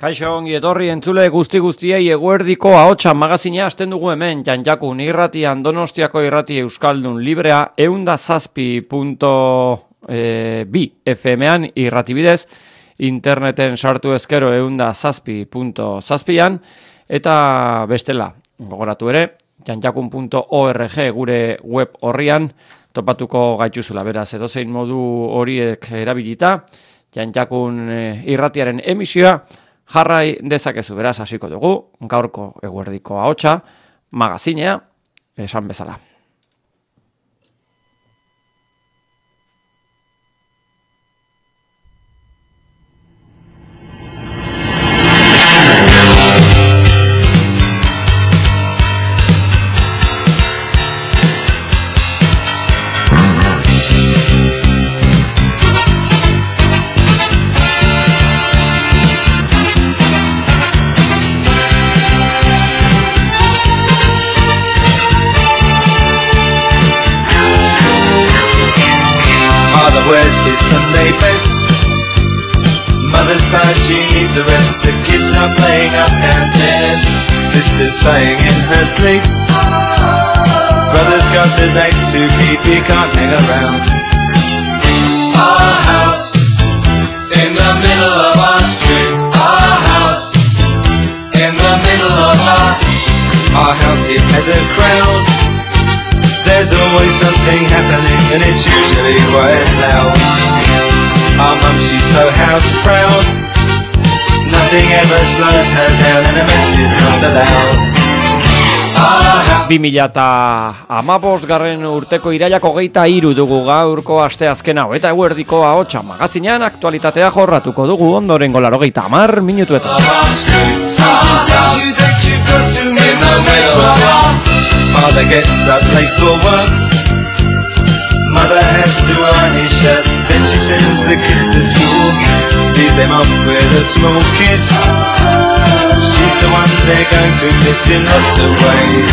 Kaixo ongi etorri entzule guztiei eguerdiko ahotsa magazina hasten dugu hemen Janjakun irratian Donostiako irrati euskaldun librea 107.bi FM-an irratibidez, interneten sartu ezkero 107.zazpian eta bestela gogoratu ere janjakun.org gure web horrian topatuko gaituzula, beraz edozein modu horiek erabilita Janjakun irratiaren emisioa jarrai dezakezu, beraz hasiko dugu gaurko eguerdiko ahotsa magazinea esan bezala. Where's his Sunday best? Mother's tired, she needs a rest. The kids are playing up downstairs. Sister's sighing in her sleep. Brother's got a date to keep, he can't hang around. Our house in the middle of our street. Our house in the middle of our house, it has a crowd. There's always something happening and it's usually quite loud. Our mum, she's so house proud. Nothing ever slows her down and a mess is not allowed. 2015 urteko irailak 23 dugu gaurko asteazken hau eta eguerdiko ahotsa magazinean aktualitatea jorratuko dugu ondorengo 80 minutuetan. Father gets up late for work. Mother has to iron his shirt. Then she sends the kids to school. Sees them off with a small kiss. She's the one they're going to miss in lots of ways.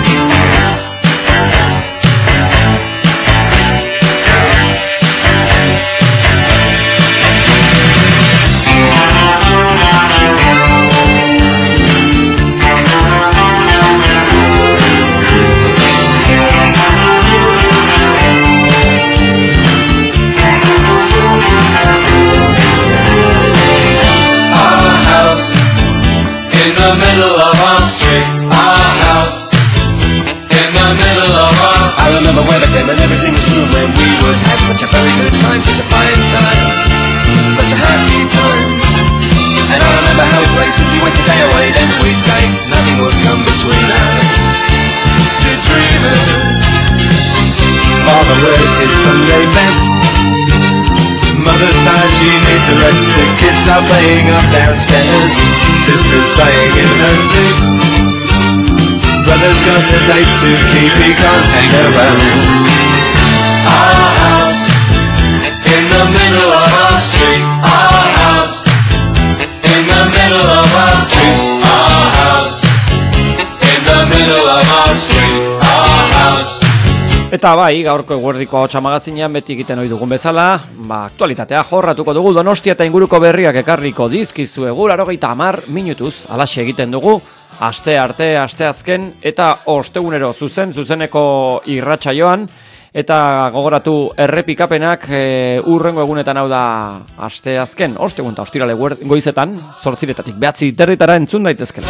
In the middle of our street, our house. In the middle of our... I remember when I came and everything was new, when we would have such a very good time, such a fine time, such a happy time. And I remember how we'd play simply waste the day away, then we'd say nothing would come between us to dreamers. Father wears his Sunday best. Mother's tired, she needs a rest. The kids are playing up downstairs. Sister's sighing in her sleep. Brother's got a date to keep, he can't hang around. Our house in the middle of our street. Our house in the middle of our street. Our house in the middle of our street. Our house. Eta bai, gaurko eguerdiko ahotsa magazinean beti egiten ohi dugun bezala, aktualitatea jorratuko dugu Donostia eta inguruko berriak ekarriko dizkizuegu 80 minutuz, alaxe egiten dugu, aste arte, asteazken eta ostegunero zuzeneko irratsaioan, eta gogoratu errepikapenak urrengo egunetan hau da asteazken, ostegun eta ostirale goizetan, 8:00 9:30 entzun daitezkela.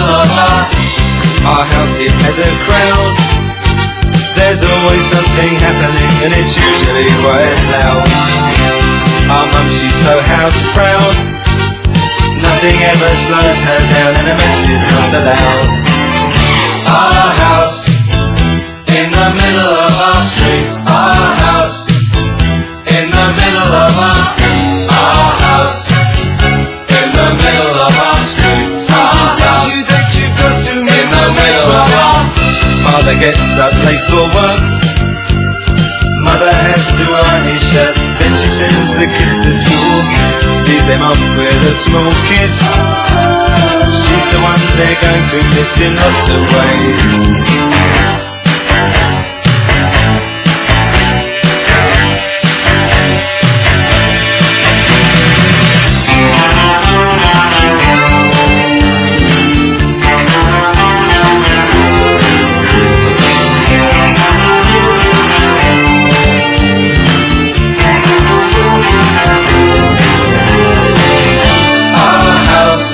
There's always something happening and it's usually quite loud. Our mum, she's so house proud. Nothing ever slows her down and a mess is not allowed. Our house in the middle of our street. Our house in the middle of our house in the middle of our street. Our tells you that you've got to in the middle of our... Father gets up late for work. Mother has to iron his shirt. Then she sends the kids to school. Sees them off with a small kiss. She's the one they're going to miss in lots of ways.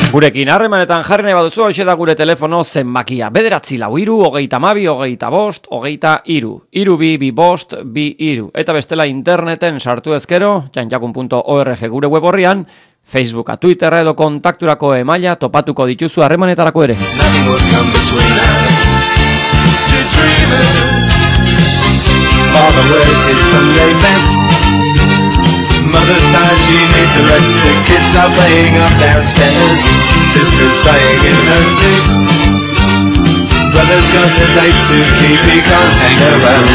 Gurekin harremanetan jarri nahi baduzu, hoxe da gure telefono zenbakia. 9-32-25-25-23. 2-2-2 Eta bestela interneten sartu ezkero, janjakun.org gure web horrian, Facebooka, Twitterra edo kontakturako emaila topatuko dituzu harremanetarako ere. Father wears his Sunday best. Mother's tired, she needs a rest. The kids are playing up downstairs. Sister's sighing in her sleep. Brother's got a date to keep, he can't hang around.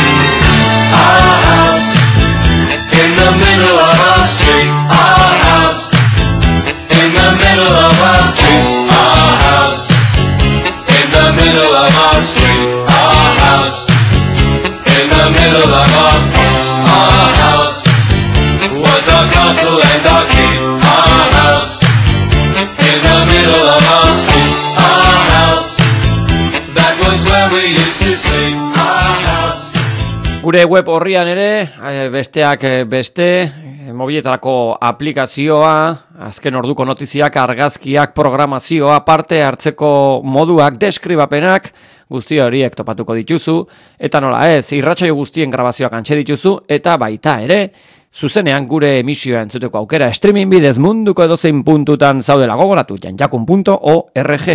Our house in the middle of our street. Our house in the middle of our street. Our house in the middle of our street. Our house in the middle of our house was our castle and our keep. Our house in the middle of our street. Our house, that was where we used to sleep. Our house. Gure web horrian ere, besteak beste, mobiletarako aplikazioa, azken orduko notiziak, argazkiak, programazioa, parte hartzeko moduak, deskribapenak, guzti horiek topatuko dituzu, eta nola ez, irratsaio guztien grabazioak antxe dituzu, eta baita ere, zuzenean gure emisioa entzuteko aukera streaming bidez munduko edozein puntutan zaudela gogoratu janjakun.org.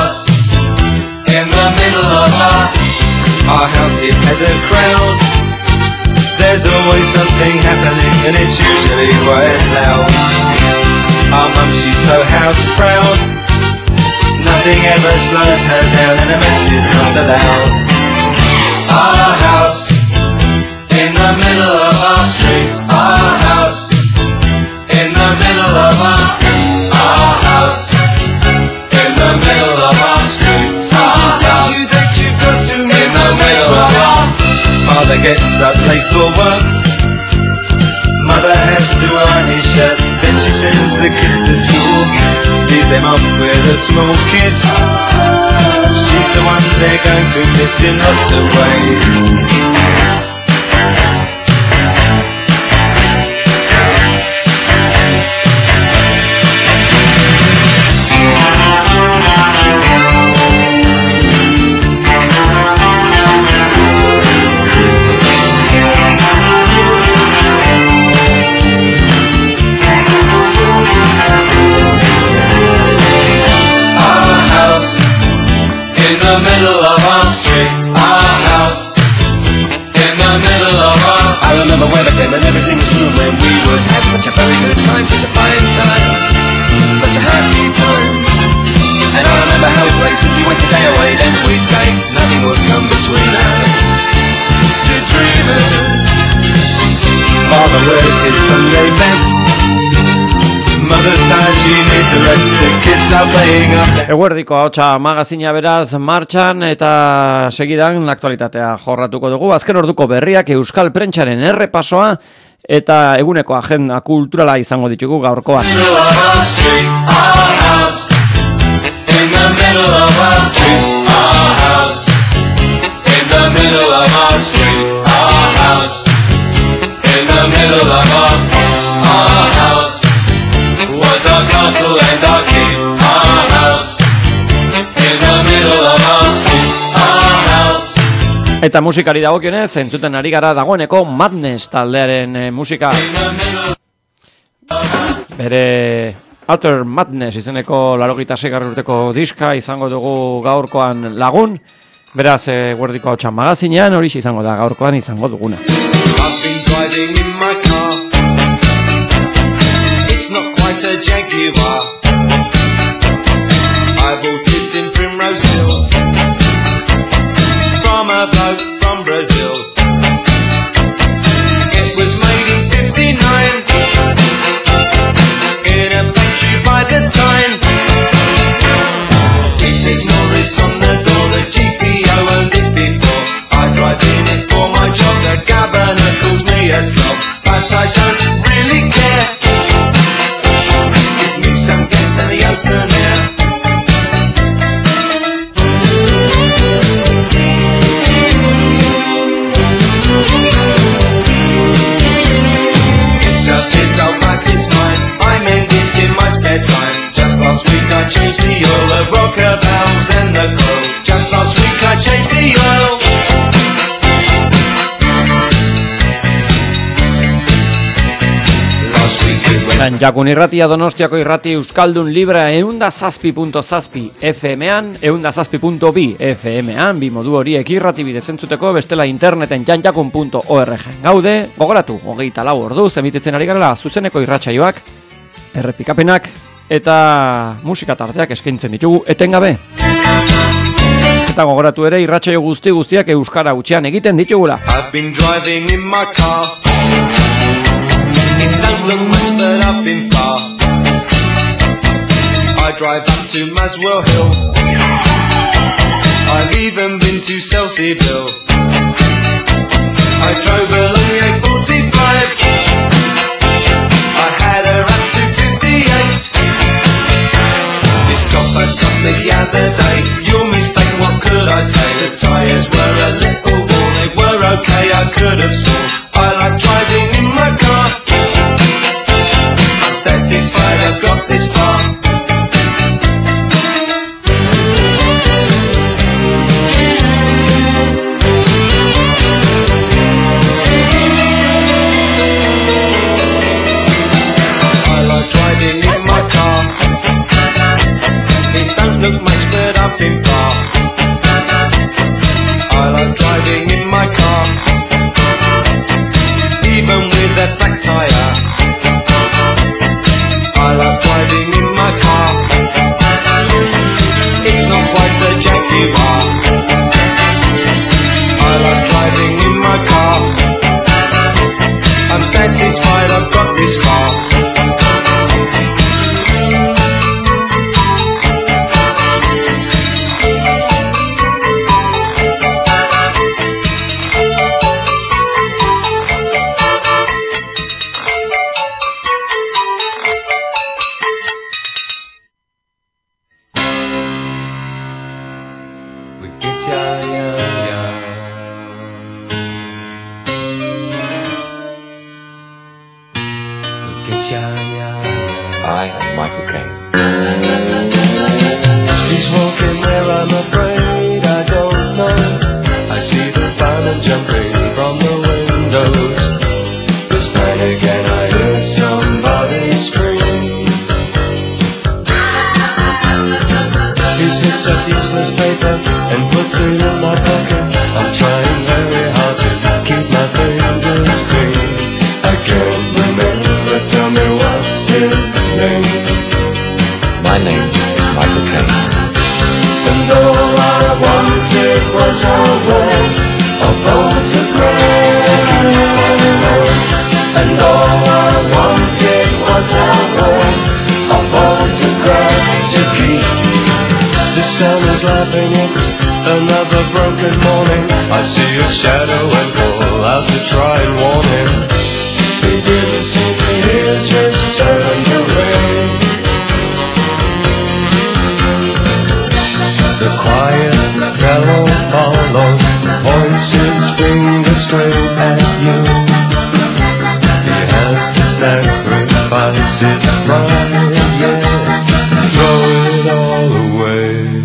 In the middle of our house, it has a crowd. There's always something happening and it's usually quite loud. Our mum, she's so house proud. Nothing ever slows her down and a mess is not allowed. Our house in the middle of our street. Our house in the middle of our house in the middle of our street. Someone tells you that you've got to in the middle of our father gets up late for work. Mother has to iron his shirt. Then she sends the kids to school, sees them off with a small kiss. She's the one they're going to miss in lots of ways. In the middle of our street, our house. In the middle of our I remember when I came and everything was new, when we would have such a very good time, such a fine time, such a happy time. And I remember how we'd play simply waste the day away, then we'd say nothing would come between us. To dreamers, Father wears his Sunday best. Mother's tired, she needs a rest. The kids are playing up. Eguerdiko ahotsa magazina beraz martxan eta segidan aktualitatea jorratuko dugu. Azken orduko berriak, euskal prentsaren errepasoa eta eguneko agenda kulturala izango ditugu gaurkoan. Was our castle and our keep. Our house in the middle of our street. Our house. Eta musikari dagokionez, entzuten ari gara dagoeneko Madness taldearen musika. Bere Utter Madness izeneko 86. urteko diska izango dugu gaurkoan lagun. Beraz, guerdiko ahotsa magazinean hori izango da gaurkoan izango duguna. I've been driving in my car. It's not quite a Jaguar. I bought it in Primrose Hill from a bloke from Brazil. It was made in 59 in a factory by the time. It says Norris on the door, the GPO owned it before. I drive in it for my job, the governor calls me a slob, but I don't really care. Give me some gas and the open air. It's a bit old but it's mine, I made it in my spare time. Just last week Jakun irratia Donostiako irrati Euskaldun Libra 107.7 FM-an, 107.2 FM-an, bi modu horiek irrati bidez entzuteko, bestela interneten janjakun.org gaude, gogoratu, 24 orduz emititzen ari garela zuzeneko irratsaioak, errepikapenak eta musika tarteak eskaintzen ditugu etengabe. Eta gogoratu ere irratsaio guztiak euskara hutsean egiten ditugula. I've been driving in my car. It don't look much, but I've been far. I drive up to Maswell Hill. I've even been to Selseyville. I drove along the A45. I had her up to 58. This copper stopped me the other day. Your mistake, what could I say? The tyres were a little worn. They were okay, I could have sworn. I like driving in my car. I'm satisfied I've got this far. I like driving in my car. It don't look much, but I've been far. I like driving in my car. Even with that black tire, I love driving in my car. It's not quite a Jaguar. I love driving in my car. I'm satisfied I've got this far. I am Michael Caine. He's walking there, I'm afraid, I don't know. I see the firemen jumping from the windows. There's panic and I hear somebody scream. He picks up useless paper and puts it in my pocket. I'm trying very hard to keep my fingers clean. I can't remember, tell me what's his name. My name is Michael Caine. And all I wanted was a word of photograph to keep my home. And all I wanted was a word of photograph to keep. The sun is laughing, it's another broken morning. I see a shadow and call out to try and warn him. He didn't seem to hear, just turned away. The quiet fellow follows, points his finger straight at you. He had to sacrifice his pride, yes, throw it all away.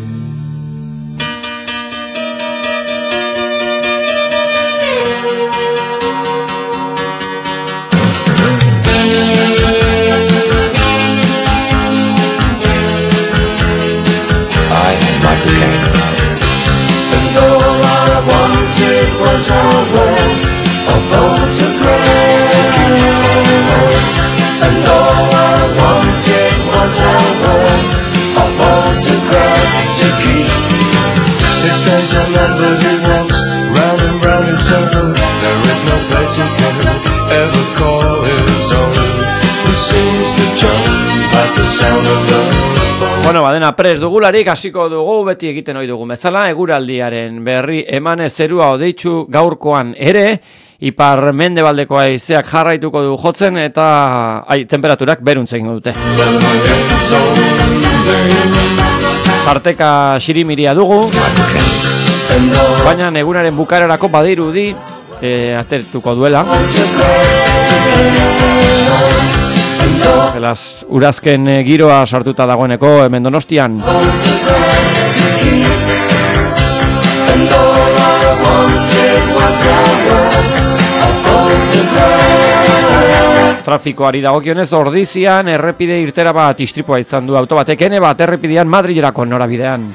Michael Caine. And all I wanted was a word of photograph to keep my home. And all I wanted was a word of photograph to keep. This there's a number who walks round and round in circles. There is no place he can ever call his own. Who seems to jump at the sound of the Bueno, badena prest dugularik hasiko dugu beti egiten ohi dugu bezala eguraldiaren berri emanez zerua odeitsu gaurkoan ere ipar mendebaldeko haizeak jarraituko du jotzen eta temperaturak beruntzen dute. Parteka xirimiria dugu, baina egunaren bukaerarako badirudi atertuko duela. Beraz, urazken giroa sartuta dagoeneko hemen Donostian. Trafikoari dagokionez Ordizian errepide irtera bat istripua izan du auto batek ene bat errepidean Madrilerako norabidean.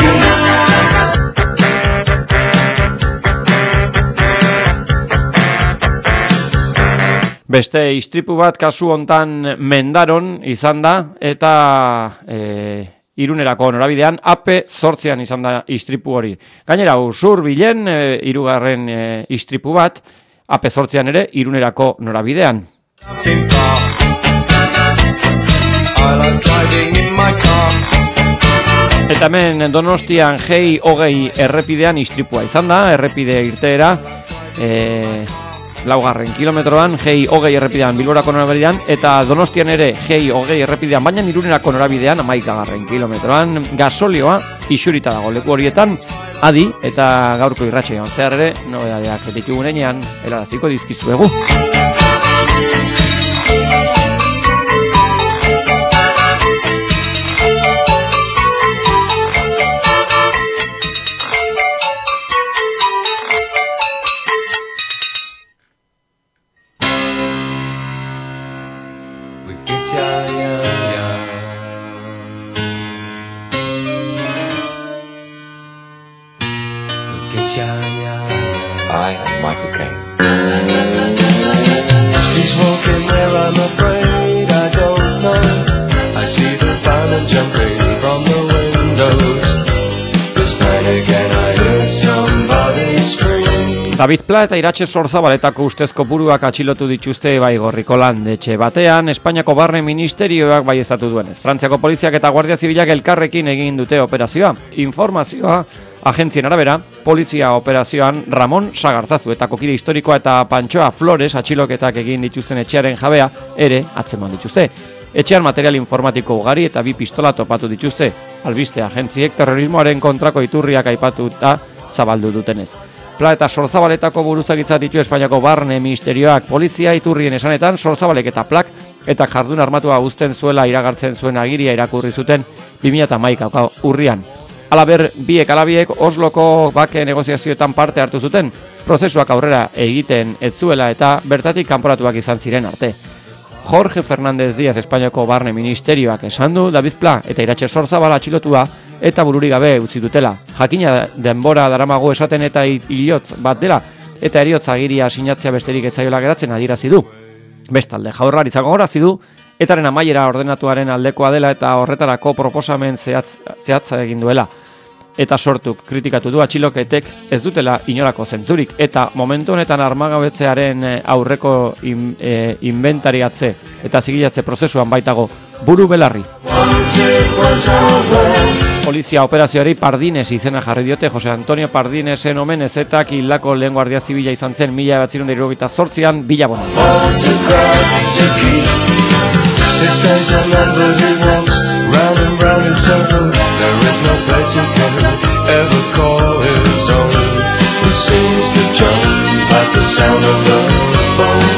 Beste istripu bat kasu hontan Mendaron izan da eta Irunerako norabidean AP8an izan da istripu hori. Gainera Usurbilen hirugarren istripu bat AP8an ere Irunerako norabidean. Eta hemen Donostian G20 errepidean istripua izan da, errepide irteera laugarren kilometroan, G20 errepidean Bilborako norabidean, eta Donostian ere G20 errepidean, baina Irunerako norabidean 11. kilometroan, gasolioa isurita dago leku horietan, adi, eta gaurko irratsaioan zehar ere, nobedadeak ditugunean, helaraziko dizkizuegu. I am Michael Caine. He's walking there, I'm afraid I don't know. I see the fireman jumping from the windows. This panic and I hear somebody scream. David Pla eta Iratxe Sorzabaletako ustezko buruak atxilotu dituzte Baigorriko landetxe batean, Espainiako Barne Ministerioak baieztatu duenez. Frantziako poliziak eta Guardia Zibilak elkarrekin egin dute operazioa. Informazioa agentzien arabera, polizia operazioan Ramon Sagarzazu eta kokide historikoa eta Pantxoa Flores atxiloketak egin dituzten etxearen jabea ere atzeman dituzte. Etxean material informatiko ugari eta 2 pistola topatu dituzte, albiste agentziek terrorismoaren kontrako iturriak aipatuta zabaldu dutenez. Pla eta Sorzabaletako buruzagitza ditu Espainiako Barne Ministerioak polizia iturrien esanetan Sorzabalek eta Plak eta jardun armatua uzten zuela iragartzen zuen agiria irakurri zuten 2011 urrian. Alaber, biek alabiek Osloko bake negoziazioetan parte hartu zuten, prozesuak aurrera egiten ez zuela eta bertatik kanporatuak izan ziren arte. Jorge Fernández Díaz Espainiako Barne Ministerioak esan du David Pla eta Iratxe Sorzabal atxilotua eta bururi gabe utzi dutela. Jakina denbora daramago esaten eta hilotz bat dela eta heriotz agiria sinatzea besterik etzaiola geratzen adierazi du. Bestalde, Jaurlaritzak gogorarazi du etaren amaiera ordenatuaren aldekoa dela eta horretarako proposamen zehatza egin duela. Eta sortuk kritikatu du atxiloketek ez dutela inolako zentzurik eta momentu honetan armagabetzearen aurreko inventariatze eta zigilatze prozesuan baitago buru belarri. Polizia operazioari Pardines izena jarri diote. Jose Antonio Pardinesen omenez eta hildako lehen guardia zibila izan zen 1978an Billabonan. This day's a number he walks round and round in circles. There is no place he can ever call his own. He seems to jump at the sound of the phone.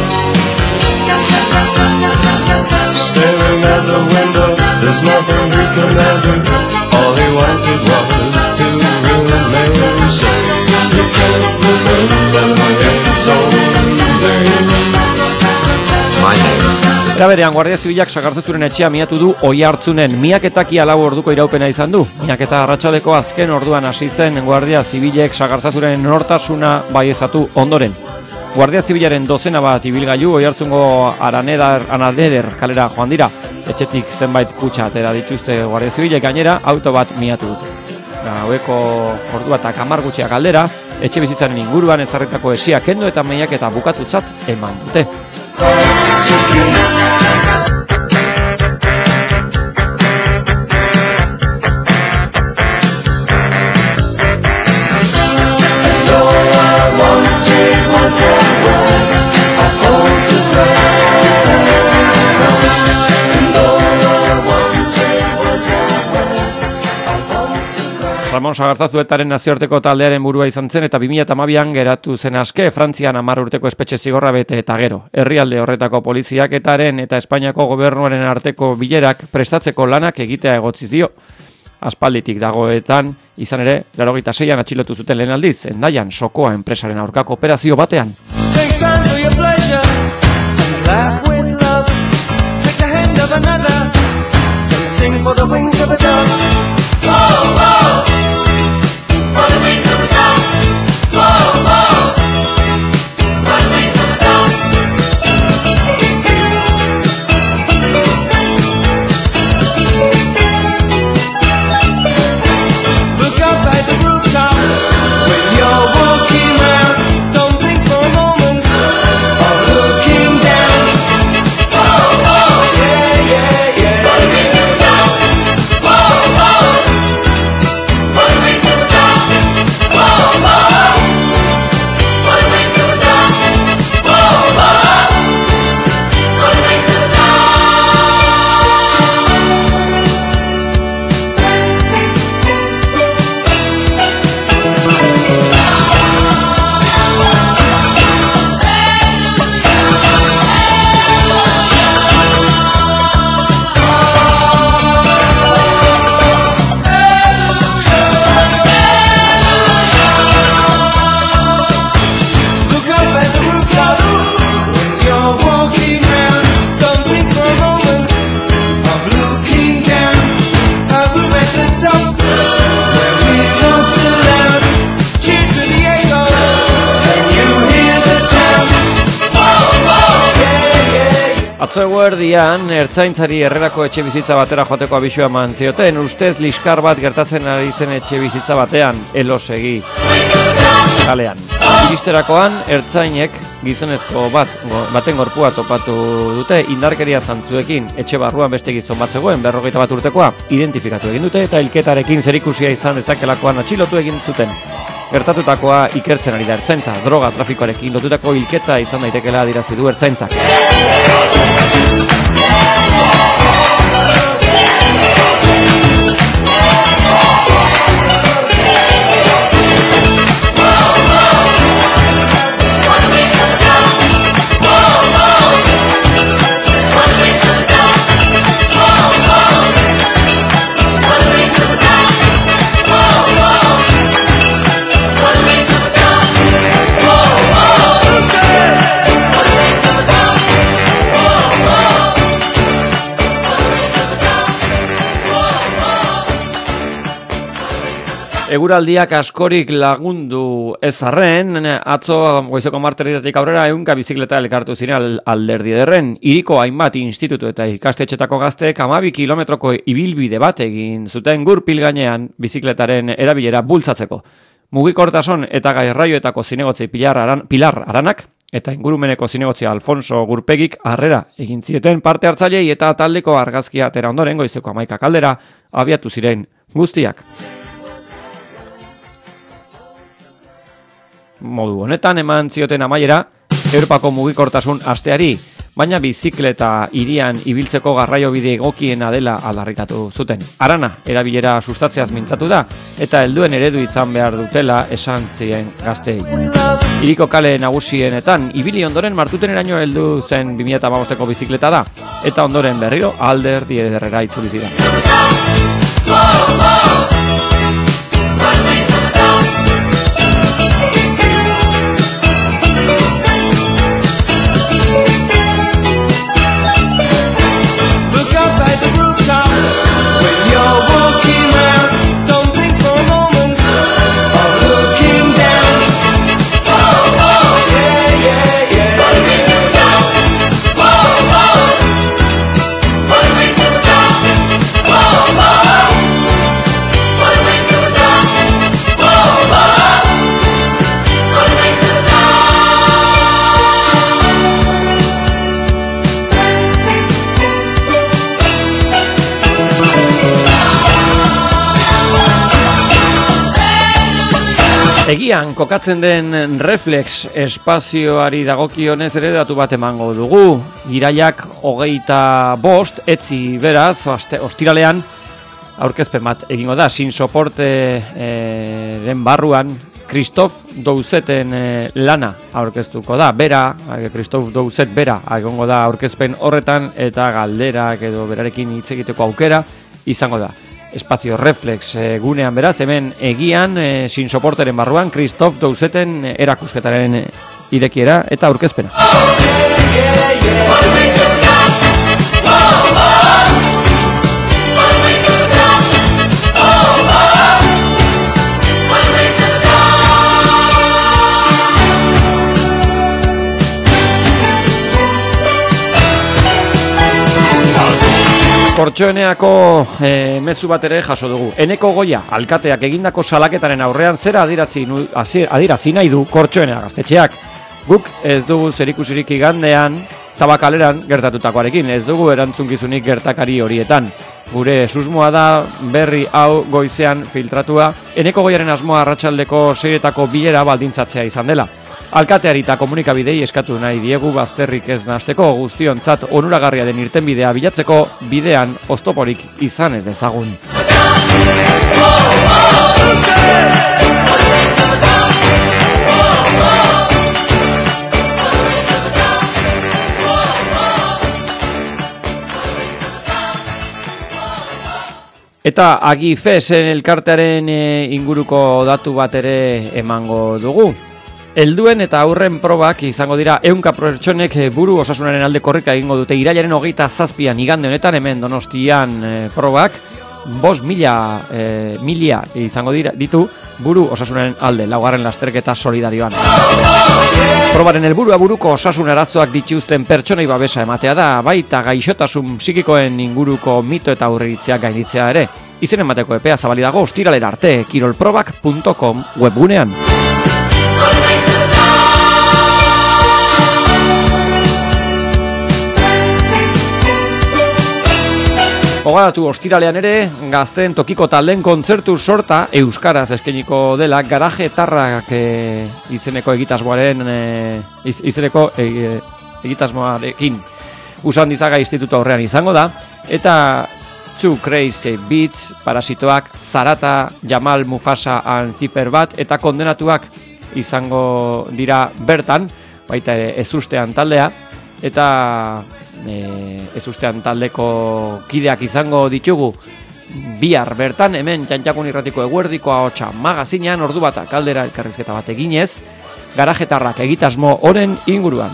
Staring at the window, there's nothing he can ever do. All he wanted was to remain sane. He can't remember his own name. My name. Eta berean Guardia Zibilak Sagarzazuren etxea miatu du Oiartzunen. Miaketaki 4 orduko iraupena izan du. Miaketa arratsaldeko azken orduan hasi zen Guardia Zibilek Sagarzazuren nortasuna baieztatu ondoren. Guardia Zibilaren dozena bat ibilgailu Oiartzungo Araneder kalera joan dira. Etxetik zenbait kutxa atera dituzte Guardia Zibilek, gainera auto bat miatu dute. Haueko ordua eta 10 gutxiak aldera, etxe bizitzaren inguruan ezarritako esia kendu eta miaketa bukatutzat eman dute. Ramon Sagarzazuetaren nazioarteko taldearen burua izan zen eta 2012an geratu zen aske Frantzian 10 urteko espetxe zigorra bete eta gero. Herrialde horretako poliziak etaren eta Espainiako gobernuaren arteko bilerak prestatzeko lanak egitea egotziz dio. Aspalditik dagoetan, izan ere, 86an atxilotu zuten lehen aldiz, Hendaian Sokoa enpresaren aurkako operazio batean. Take time for your pleasure and laugh. for the wings of a dove. Whoa, whoa, for the wings of a dove. Whoa, whoa, for the wings of a dove. Look up at the rooftops when you're walking round. Don't think for a moment of looking down. Whoa, whoa, yeah, yeah, yeah. For the wings of a dove. Whoa, whoa, for the wings of a dove. Whoa, whoa, for the wings of a dove. Whoa, whoa, for the wings of a dove. Look up at the rooftops when you're walking round. Don't think for a moment of looking down. A room at the top where we not too loud. Cheer to the echo. Can you hear the sound? Whoa, whoa, yeah, yeah. Atzo eguerdian, ertzaintzari herrerako etxe bizitza batera joateko abisua eman zioten, ustez liskar bat gertatzen ari zen etxe bizitza batean, elosegi kalean. Iristerakoan, ertzainek gizonezko baten gorpua topatu dute indarkeria zantzuekin, etxe barruan beste gizon bat zegoen, 51 urtekoa, identifikatu egin dute eta hilketarekin zerikusia izan dezakelakoan atxilotu egin zuten. Gertatutakoa ikertzen ari da ertzaintza, droga trafikoarekin lotutako hilketa izan daitekela adierazi du ertzaintzak. Eguraldiak askorik lagundu ez arren, atzo goizeko marterritatik aurrera 100 bizikleta elkartu ziren Alderdi Ederren. Hiriko hainbat institutu eta ikastetxetako gazteek 12 kilometroko ibilbide bat egin zuten gurpil gainean bizikletaren erabilera bultzatzeko. Mugikortasun eta garraioetako zinegotzi Pilar Aranak eta ingurumeneko zinegotzi Alfonso Gurpegik harrera egin zieten parte hartzailei eta taldeko argazkia atera ondoren goizeko 11 aldera abiatu ziren guztiak. Modu honetan eman zioten amaiera Europako mugikortasun asteari, baina bizikleta hirian ibiltzeko garraiobide egokiena dela aldarrikatu zuten. Arana erabilera sustatzeaz mintzatu da eta helduen eredu izan behar dutela esan zien gazteei. Hiriko kale nagusienetan ibili ondoren Martuteneraino heldu zen 2015ko bizikleta da eta ondoren berriro Alderdi Ederrera itzuli ziren. Egian kokatzen den reflex espazioari dagokionez ere datu bat emango dugu. Irailak 25 etzi beraz, ostiralean aurkezpen bat egingo da. Sin soporte den barruan Christophe Douzeten lana aurkeztuko da. Bera, Christophe Douzet bera egongo da aurkezpen horretan eta galderak edo berarekin hitz egiteko aukera izango da. Espazio reflex gunean beraz, hemen egian sin soporteren barruan Christophe Douzeten erakusketaren irekiera eta aurkezpena. Kortxoeneako mezu bat ere jaso dugu. Eneko Goia, alkateak egindako salaketaren aurrean zera adierazi nahi du Kortxoenea gaztetxeak. Guk ez dugu zerikusirik igandean Tabakaleran gertatutakoarekin, ez dugu erantzunkizunik gertakari horietan. Gure susmoa da berri hau goizean filtratua, Eneko Goiaren asmoa arratsaldeko 6etako bilera baldintzatzea izan dela. Alkateari eta komunikabidei eskatu nahi diegu bazterrik ez nahasteko guztiontzat onuragarria den irtenbidea bilatzeko bidean oztoporik izan ez dezagun. Eta Agifesen elkartearen inguruko datu bat ere emango dugu. Helduen eta aurren probak izango dira 100 pertsonek buru osasunaren alde korrika egingo dute irailaren 27an igande honetan hemen Donostian probak 5.000 izango ditu buru osasunaren alde, laugarren lasterketa solidarioan. Probaren helburua buruko osasun arazoak dituzten pertsonei babesa ematea da, baita gaixotasun psikikoen inguruko mito eta aurreiritziak gainditzea ere. Izen emateko epea zabali dago ostiralera arte kirolprobak.com webgunean. Ogaratu ostiralean ere, gazten tokiko taldeen kontzertu sorta euskaraz eskainiko dela Garaje Tarrak izeneko egitasmoarekin Usandizaga Instituto aurrean izango da, eta Two Crazy Beats, Parasitoak, Zarata, Jamal Mufasa and Zifer bat, eta kondenatuak izango dira bertan, baita ere ezustean taldea, eta ezustean taldeko kideak izango ditugu bihar bertan, hemen Txantxakun Irratiko Eguerdiko Ahotsa magazinean ordu bat kaldera elkarrizketa bat eginez, Garaje Tarrak egitasmo honen inguruan.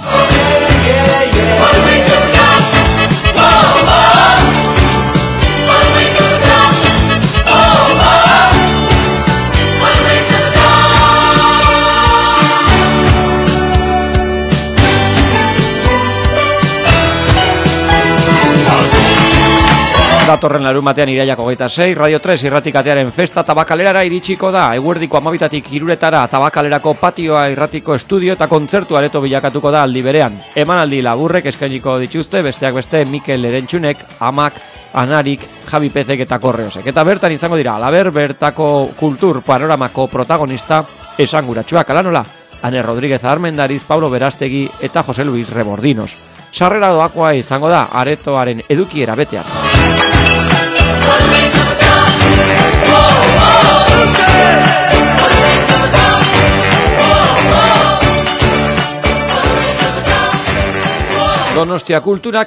Datorren larunbatean irailak 26, Radio 3 irratikatearen festa Tabakalerara iritsiko da. Eguerdiko 12tik 3etara Tabakalerako patioa irratiko estudio eta kontzertu areto bilakatuko da aldi berean. Emanaldi laburrek eskainiko dituzte, besteak beste Mikel Erentxunek, Amak, Anarik, Javi Pezek eta Korreosek. Eta bertan izango dira, alaber bertako kultur panoramako protagonista esanguratsuak, ala nola, Ane Rodríguez Armendariz, Paulo Berastegi eta Jose Luis Rebordinos. Sarrera doakoa izango da aretoaren edukiera betean. Donostia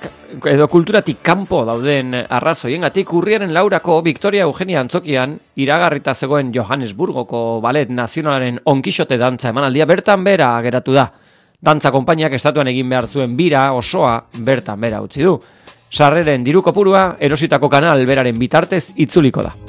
kulturatik kanpo dauden arrazoiengatik urriaren 4ko Victoria Eugenia Antzokian iragarrita zegoen Johannesburgoko Ballet Nazionalaren onkixote dantza emanaldia bertan bera geratu da. Dantza konpainiak estatuan egin behar zuen bira osoa bertan bera utzi du. Sarreren diru kopurua erositako kanal beraren bitartez itzuliko da.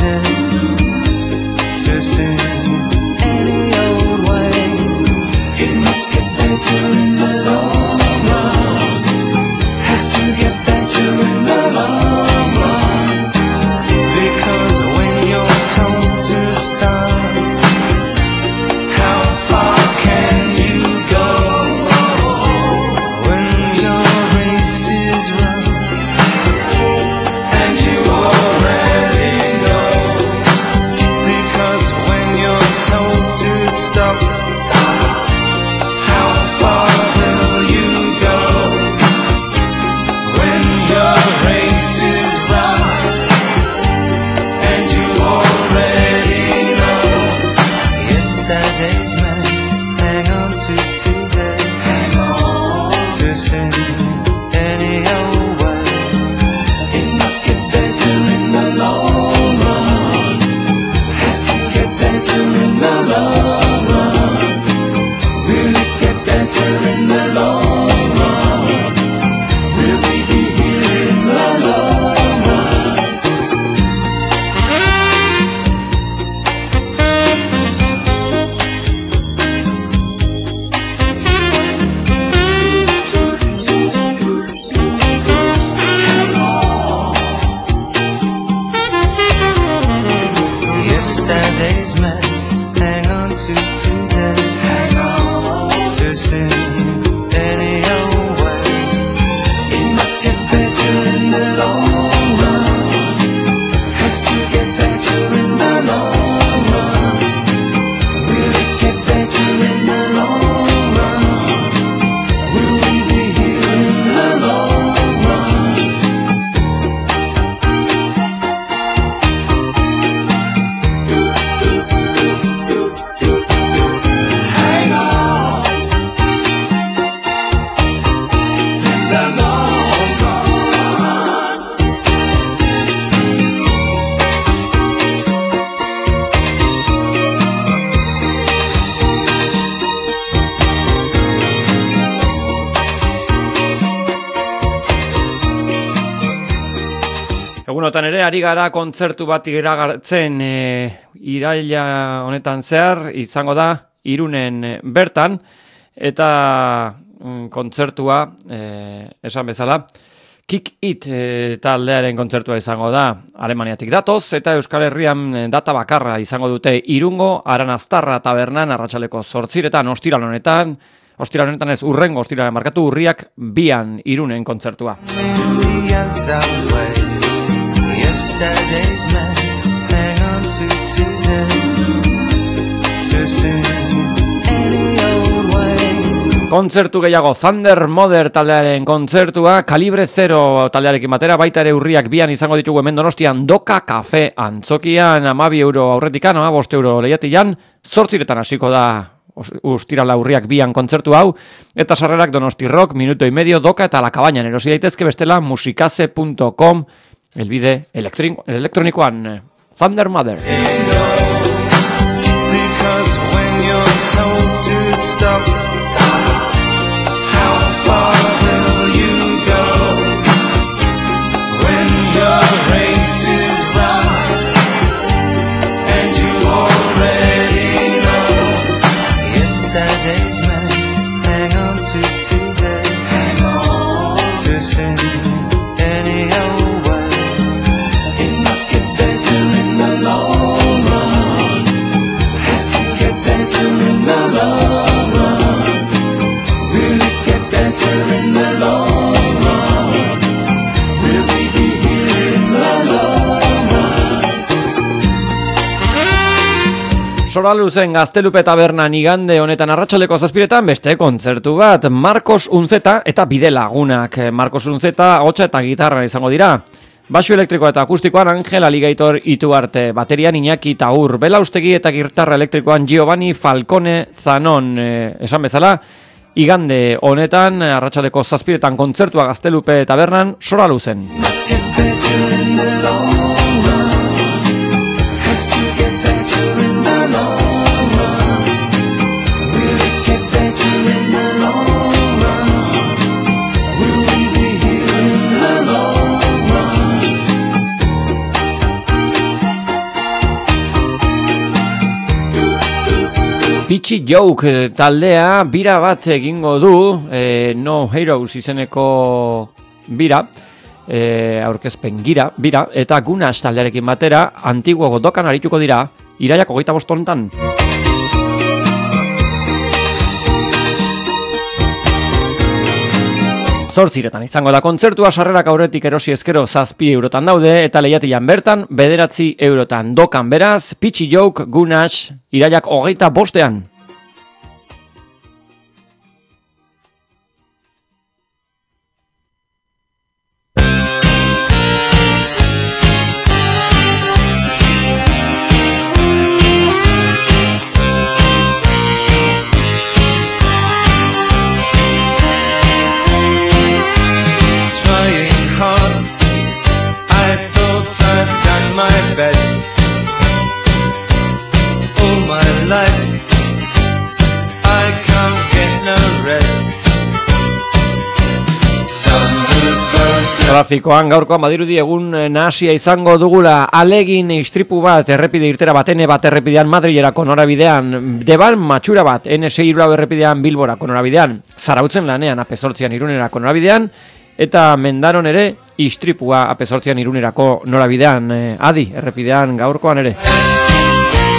To sing any old way. Yesterday's man, hang on to today. Hang on to sin any old way. It must get better in the long run. Has to get better in the long run. Will it get better in the long run? Will we be here in the long run? Hang on in the long run. Egunotan ere, ari gara kontzertu bat iragartzen iraila honetan zehar, izango da Irunen bertan, eta kontzertua, esan bezala, Kick It taldearen kontzertua izango da, Alemaniatik datoz, eta Euskal Herrian data bakarra izango dute Irungo Aranaztarra tabernan, arratsaldeko 8:00 ostiral honetan ez, urrengo ostiralean markatu, urriak 2 Irunen kontzertua. Yesterday's man, hang on to today. To sin any old way. Kontzertu gehiago, Thunder Mother taldearen kontzertua, Kalibre 0 taldearekin batera, baita ere urriak 2 izango ditugu hemen Donostian, Doka Cafe antzokian, 12 euro aurretikan, 15 euro lehiatilan, 8:00 hasiko da ustirala urriak 2 kontzertu hau, eta sarrerak Donosti Rock, Minuto y Medio, Doka eta La Cabañan, erosi daitezke bestela musicase.com, elbide elektronikoan, Thunder Mother. Because when you're told to stop, how far will you go? When your race is run and you already know. Yesterday's man, hang on to today. Hang on to sin any old way. It must get better in the long run. Has to get better in the long run. Will it get better in the long run? Will we be here in the long run? Soraluzen Gaztelupe tabernan igande honetan arratsaldeko 7:00 beste kontzertu bat, Marcos Unzeta eta Bide Lagunak. Marcos Unzeta ahotsa eta gitarra izango dira. Basu elektrikoa eta akustikoan Angel Aligator Ituarte, baterian Iñaki Taur, belaustegi eta gitarra elektrikoan Giovanni Falcone Zanon, esan bezala, igande honetan arratsaldeko 7:00 kontzertua Gaztelupe tabernan Soraluzen. Must get better in the long run. Has to get better in the long run. Will it get better in the long run? Will we be here in the long run? Pitchy Joke taldea bira bat egingo du, No Heroes izeneko bira, aurkezpen bira, eta Gunas taldearekin batera, Antiguo Dokan arituko dira, iraiak 25 honetan. 8:00 izango da kontzertua, sarrerak aurretik erosi ezkero 7 eurotan daude, eta lehiatilan bertan 9 eurotan. Dokan beraz, Pitchy Joke, Gunas, iraiak 25. Trafikoan gaurkoan badirudi egun nahasia izango dugula, alegin istripu bat errepide irtera bat, N1 errepidean Madrilerako norabidean, Deban matxura bat, N6 errepidean Bilborako norabidean, Zarautzen lanean AP8 Irunerako norabidean, eta Mendaron ere istripua AP8 Irunerako norabidean, Adi errepidean gaurkoan ere.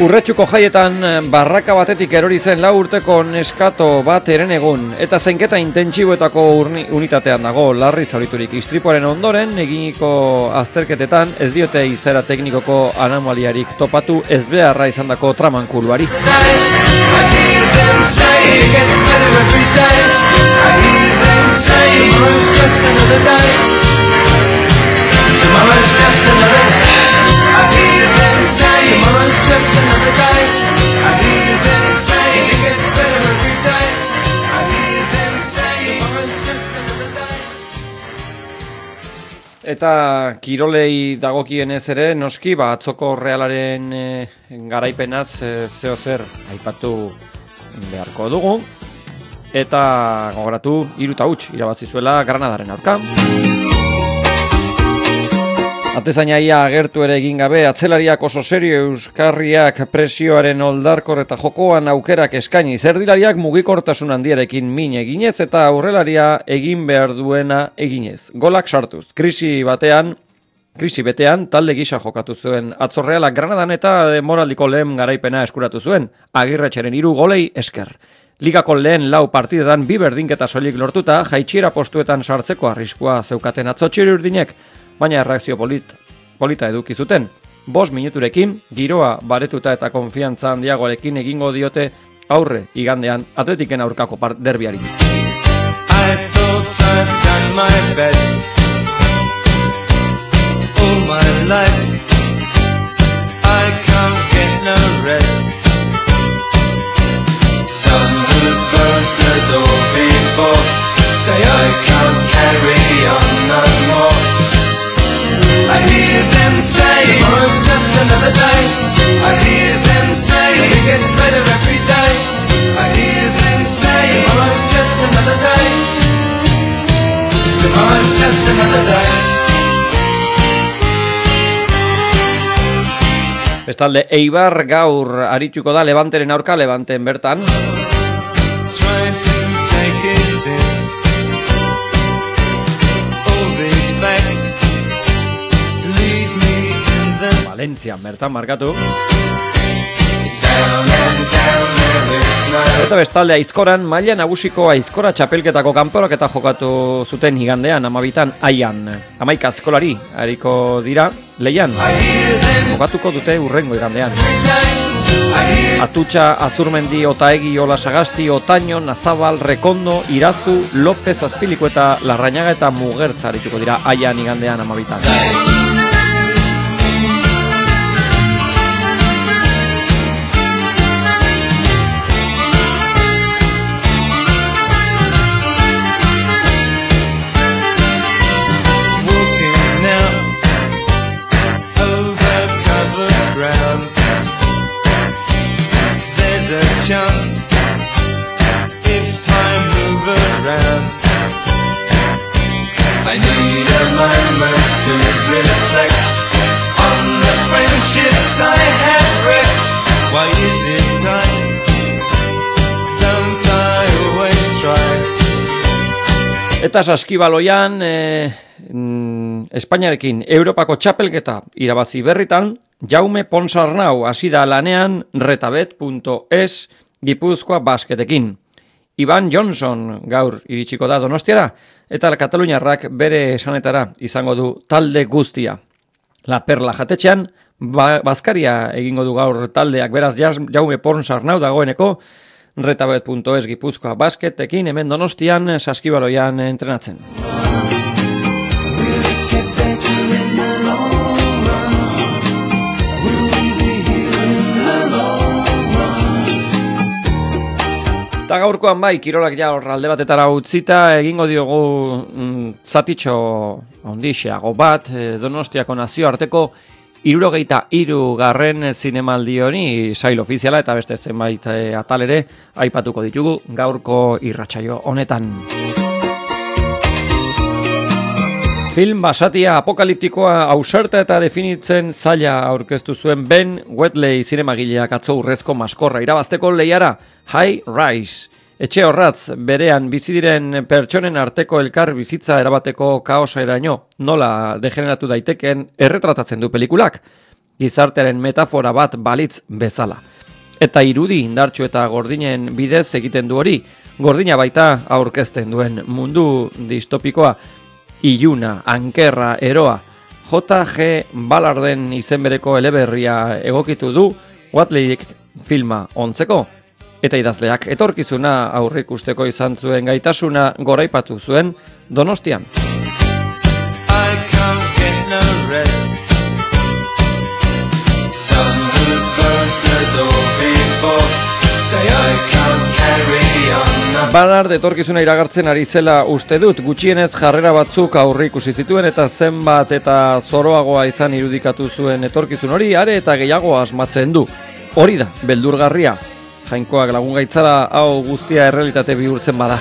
Urretxuko jaietan barraka batetik erori zen 4 urteko neskato bat herenegun eta zainketa intentsiboetako unitatean dago larri zauriturik. Istripuaren ondoren eginiko azterketetan ez diote izaera teknikoko anomaliarik topatu ezbeharra izandako tramankuluari. Eta kirolei dagokienez ere, noski, atzoko Realaren garaipenaz zeo zer aipatu beharko dugu. Eta gogoratu 3-0 irabazi zuela Granadaren aurka. Atezainaia agertu ere egin gabe, atzelariak oso serio euskarriak presioaren oldarkor eta jokoan aukerak eskaini. Zerdilariak mugikortasun handiarekin min eginez eta aurrelaria egin behar duena eginez. Golak sartuz. Krisi betean talde gisa jokatu zuen. Atzorrealak Granadan eta moraldiko lehen garaipena eskuratu zuen. Agirretxeren 3 golei esker. Ligako lehen 4 partidetan 2 berdinketa soilik lortuta, jaitsiera postuetan sartzeko arriskua zeukaten atzotxiri urdinek, baina erreakzio polita eduki zuten. 5 minuturekin, giroa baretuta eta konfiantza handiagoarekin egingo diote aurre igandean Atletiken aurkako derbiari. I thought I'd done my best all my life. I can't get no rest. Some who close the door before say I can't carry on no more. I hear them say tomorrow's just another day. I hear them say it gets better every day. I hear them say tomorrow's just another day. Tomorrow's just another day. Bestalde, Eibar gaur arituko da Levanteren aurka, Levanten bertan. Try to take it in. All these facts leave me in the Valencia bertan markatu. down and down there is no. Eta bestalde Aizkoran, maila nagusiko Aizkora txapelketako kanporaketa jokatu zuten igandean, 12 Aian. 11 azkolari ariko dira leian. Jokatuko dute urrengo igandean. Atutxa, Azurmendi, Otaegi, Ola Sagasti, Otaño, Nazabal, Rekondo, Irazu, López Azpiliko eta Larrañaga eta Mugertza arituko dira Aian igandean 12. Chance if I move around. I need a moment to reflect on the friendships I have wrecked. Why is it time? Don't I always try? Eta Saskibaloian Espainiarekin Europako txapelketa irabazi berritan, Jaume Ponsarnau hasi da lanean retabet.es Gipuzkoa basketekin. Ivan Johnson gaur iritsiko da Donostiara eta Kataluniarrak bere esanetara izango du talde guztia. La Perla jatetxean bazkaria egingo du gaur taldeak, beraz Jaume Ponsarnau dagoeneko retabet.es Gipuzkoa basketekin hemen Donostian Saskibaloian entrenatzen. Eta gaurkoan bai, kirolak ja alde batetara utzita, egingo diogu zatitxo ondixeago bat, Donostiako nazioarteko 73. zinemaldi honi sail ofiziala eta beste zenbait atal ere aipatuko ditugu gaurko irratsaio honetan. Film basatia apokaliptikoa ausarta eta definitzen zaila aurkeztu zuen Ben Wheatley zinemagileak atzo urrezko maskorra irabazteko lehiara High Rise. Etxe horratz berean bizi diren pertsonen arteko elkar bizitza erabateko kaosa eraino nola degeneratu daiteken erretratatzen du pelikulak. gizartearen metafora bat balitz bezala. Eta irudi indartsu eta gordinen bidez egiten du hori, gordina baita aurkezten duen mundu distopikoa, iluna, ankerra, eroa. J.G. Ballarden izen bereko eleberria egokitu du Watleyek filma ontzeko, eta idazleak etorkizuna aurreikusteko izan zuen gaitasuna goraipatu zuen Donostian. I can't get no rest. Some who close the door before say I can't carry on. Ballard etorkizuna iragartzen ari zela uste dut, gutxienez jarrera batzuk aurreikusi zituen eta zenbat eta zoroagoa izan irudikatu zuen etorkizun hori, are eta gehiago asmatzen du. Hori da, beldurgarria. Jainkoak lagun gaitzala hau guztia errealitate bihurtzen bada.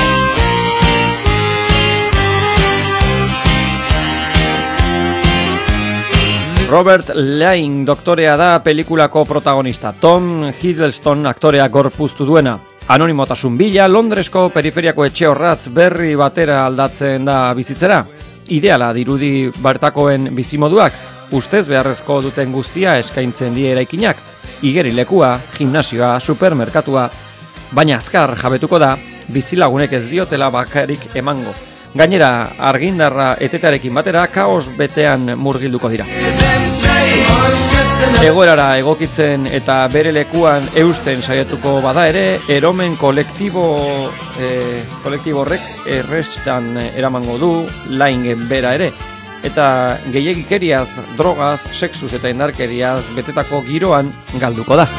Robert Laing doktorea da pelikulako protagonista. Tom Hiddleston aktorea gorpuztu duena. Anonimotasun bila, Londresko periferiako etxe horratz berri batera aldatzen da bizitzera. Ideala dirudi bertakoen bizimoduak, ustez beharrezko duten guztia eskaintzen die eraikinak. Igerilekua, gimnasioa, supermerkatua, baina azkar jabetuko da, bizilagunek ez diotela bakarik emango. Gainera, argindarra etetearekin batera, kaos betean murgilduko dira. Egoerara egokitzen eta bere lekuan eusten saiatuko bada ere, eromen kolektibo horrek errestan eramango du Laingen bera ere. Eta gehiegikeriaz, drogaz, sexuz eta indarkeriaz betetako giroan galduko da.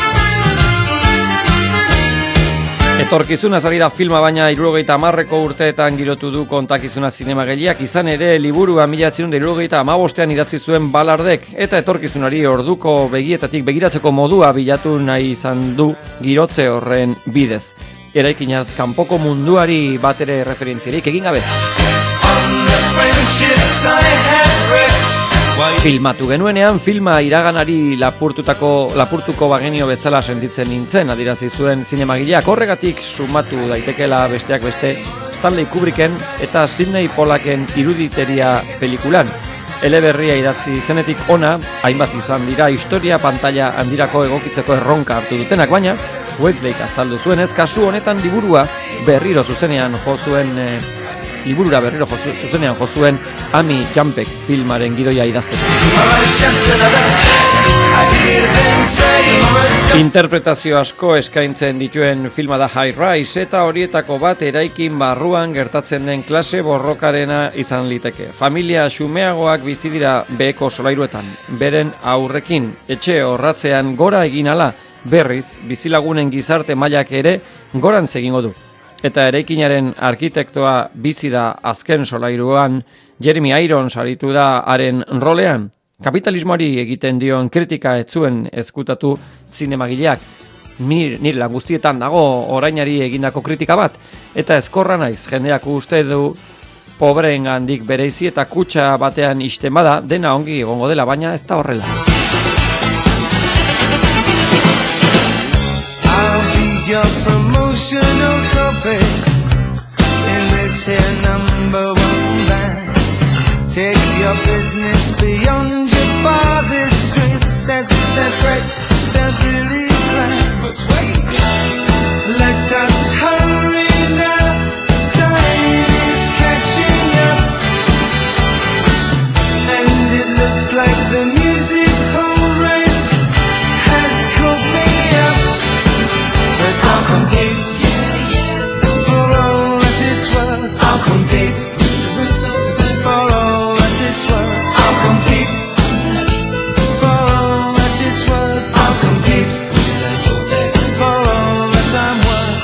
Etorkizuna ari da filma, baina 70 urteetan girotu du kontakizuna zinemagaileak, izan ere liburua 1975ean idatzi zuen Ballardek, eta etorkizunari orduko begietatik begiratzeko modua bilatu nahi izan du girotze horren bidez. Eraikinaz kanpoko munduari batere referentziarik egin gabe. Filmatu genuenean, filma iraganari lapurtuko bagenio bezala sentitzen nintzen, adirazi zuen zinemagileak. Horregatik sumatu daitekela besteak beste Stanley Kubricken eta Sidney Pollacken iruditeria pelikulan. Eleberria idatzi zenetik ona, hainbat izan dira historia pantalla handirako egokitzeko erronka hartu dutenak, baina Watleyk azaldu zuenez, kasu honetan liburura berriro zuzenean jo zuen Amy Jumpek filmaren gidoia idazteko. Interpretazio asko eskaintzen dituen filma da High Rise, eta horietako bat eraikin barruan gertatzen den klase borrokarena izan liteke. Familia xumeagoak bizi dira beheko solairuetan, beren aurrekin etxe horratzean gora egin ala, berriz bizilagunen gizarte mailak ere gorantz egingo du. Eta eraikinaren arkitektoa bizi da azken solairuan, Jeremy Irons aritu da haren rolean. Kapitalismoari egiten dion kritika ez zuen ezkutatu zinemagileak. Nire lan guztietan dago orainari egindako kritika bat, eta ezkorra naiz jendeak uste du pobreengandik bereizi eta kutxa batean ixten bada dena ongi egongo dela, baina ez da horrela. Your promotional copy in this here #1 band. Take your business beyond your farthest street. Says great, says really glad. But wait, let us hurry now. Time is catching up, and it looks like the musical race has caught me up. I'll compete for all that it's worth. I'll compete for all that it's worth. I'll compete for all that it's worth. I'll compete for all that I'm worth.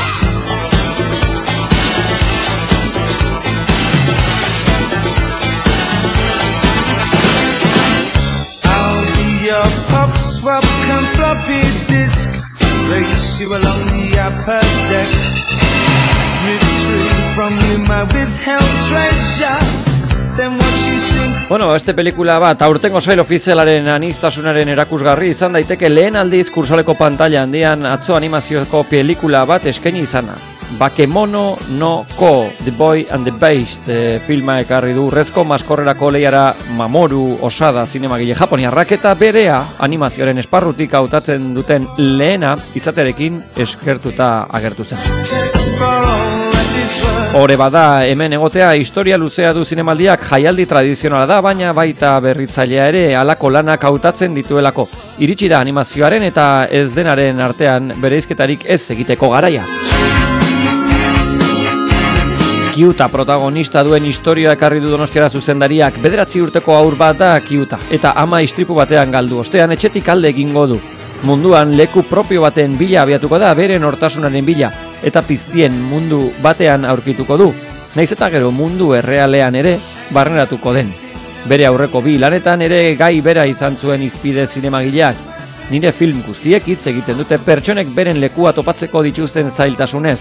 I'll be your pop swap and floppy disk. Race you along the upper deck. Retrieve from you my withheld treasure. Then watch you sink. Bueno, este pelikula bat aurtengo sail ofizialaren aniztasunaren erakusgarri izan daiteke lehen aldiz kursaleko pantalla handian atzo animazioko pelikula bat eskaini izana. Bakemono no Ko, The Boy and the Beast filma ekarri du urrezko maskorrerako lehiara Mamoru Osada zinemagile japoniarrak eta berea animazioaren esparrutik hautatzen duten lehena izaterekin eskertuta agertu zen. Hore bada hemen egotea historia luzea du zinemaldiak, jaialdi tradizionala da, baina baita berritzailea ere halako lanak hautatzen dituelako. Iritsi da animazioaren eta ez denaren artean bereizketarik ez egiteko garaia. Kyuta protagonista duen historia ekarri du Donostiara zuzendariak. 9 urteko haur bat da Kyuta, eta ama istripu batean galdu ostean etxetik alde egingo du. Munduan leku propio baten bila abiatuko da, bere nortasunaren bila, eta piztien mundu batean aurkituko du. Naiz eta gero mundu errealean ere barneratuko den. Bere aurreko 2 lanetan ere gai bera izan zuen hizpide zinemagileak. Nire film guztiek hitz egiten dute pertsonek beren lekua topatzeko dituzten zailtasunez.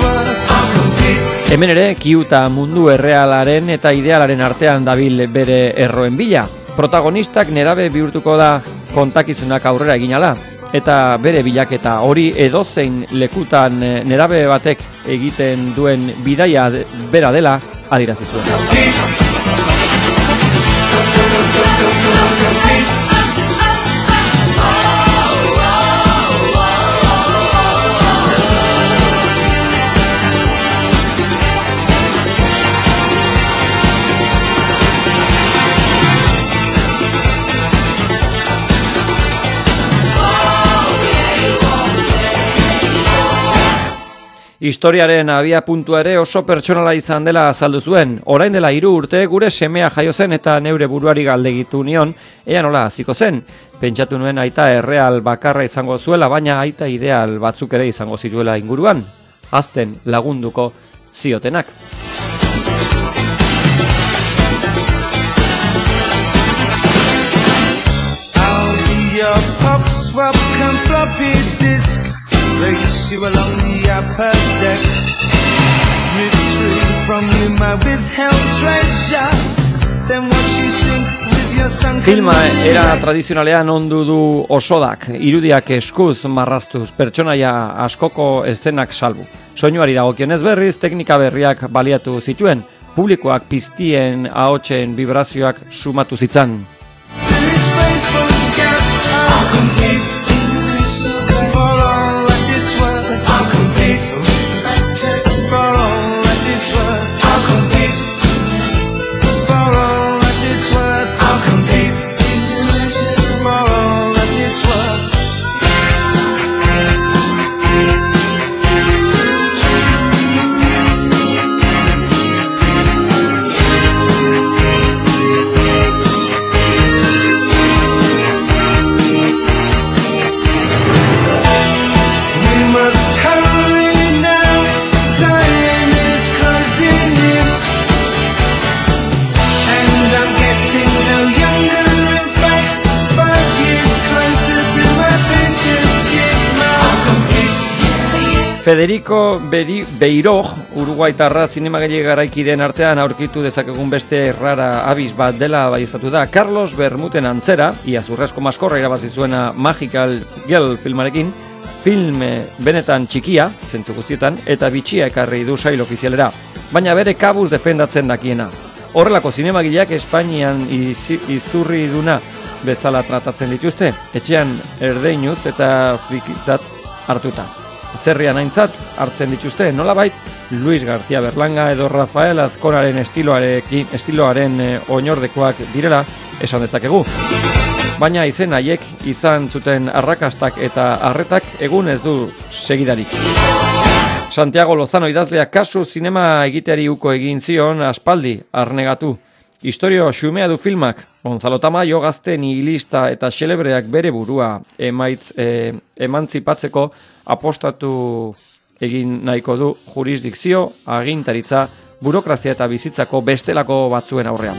Hemen ere Kyuta mundu errealaren eta idealaren artean dabil bere erroen bila. Protagonistak nerabe bihurtuko da kontakizunak aurrera eginala, eta bere bilaketa hori edozein lekutan nerabe batek egiten duen bidaia bera dela adierazi zuen. Historiaren abia puntua ere oso pertsonala izan dela azaldu zuen. Orain dela 3 urte gure semea jaio zen eta neure buruari galdegitu nion, ea nola hasiko zen. Pentsatu nuen aita erreal bakarra izango zuela, baina aita ideal batzuk ere izango zituela inguruan. Hazten lagunduko ziotenak. Race you along the upper deck, retrieve from you my withheld treasure, then watch you sink with your sunken. Filma era tradizionalean ondu du Osodak, irudiak eskuz marraztuz, pertsonaia askoko eszenak salbu. Soinuari dagokionez berriz, teknika berriak baliatu zituen, publikoak piztien ahotsen vibrazioak sumatu zitzan. Federico Beiroj, uruguaitarra zinemagile garaikideen artean aurkitu dezakegun beste errara abiz bat dela baieztatu da. Carlos Bermuten antzera, iazurrezko maskorra irabazi zuena Magical Girl filmarekin, film benetan txikia, zentzu guztietan, eta bitxia ekarri du sail ofizialera, baina bere kabuz defendatzen dakiena. Horrelako zinemagileak Espainian izurri duna bezala tratatzen dituzte, etxean erdeinuz eta frikitzat hartuta. Atzerrian aintzat hartzen dituzte, nolabait Luis García Berlanga edo Rafael Azkonaren estiloaren oinordekoak direla esan dezakegu. Baina izen haiek izan zuten arrakastak eta arretak egun ez du segidarik. Santiago Lozano idazleak kasu zinema egiteari uko egin zion aspaldi arnegatu. Historio xumea du filmak, Gonzalo Tamayo gazte nihilista eta xelebreak bere burua emantzipatzeko apostatu egin nahiko du jurisdikzio, agintaritza, burokrazia eta bizitzako bestelako batzuen aurrean.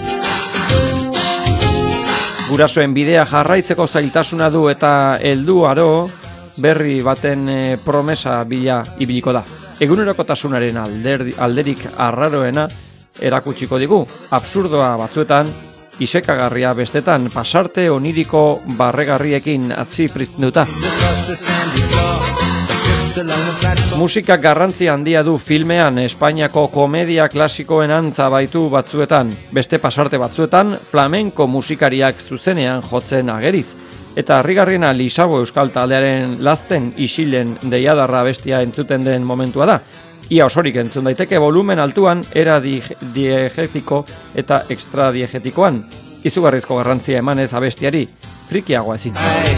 Gurasoen bidea jarraitzeko zailtasuna du eta heldu aro berri baten promesa bila ibiliko da. Egunerokotasunaren alderik arraroena erakutsiko digu, absurdoa batzuetan, isekagarria bestetan, pasarte oniriko barregarriekin atzi pristinduta. Musikak garrantzi handia du filmean. Espainiako komedia klasikoen antza baitu batzuetan, beste pasarte batzuetan flamenko musikariak zuzenean jotzen ageriz. Eta harrigarriena Lisabo euskal taldearen Lazten isilen deiadarra bestia entzuten den momentua da. Ia osorik entzun daiteke volumen altuan, era diegetiko eta extradiegetikoan. Izugarrizko garrantzia emanez abestiari, frikiagoa ezin.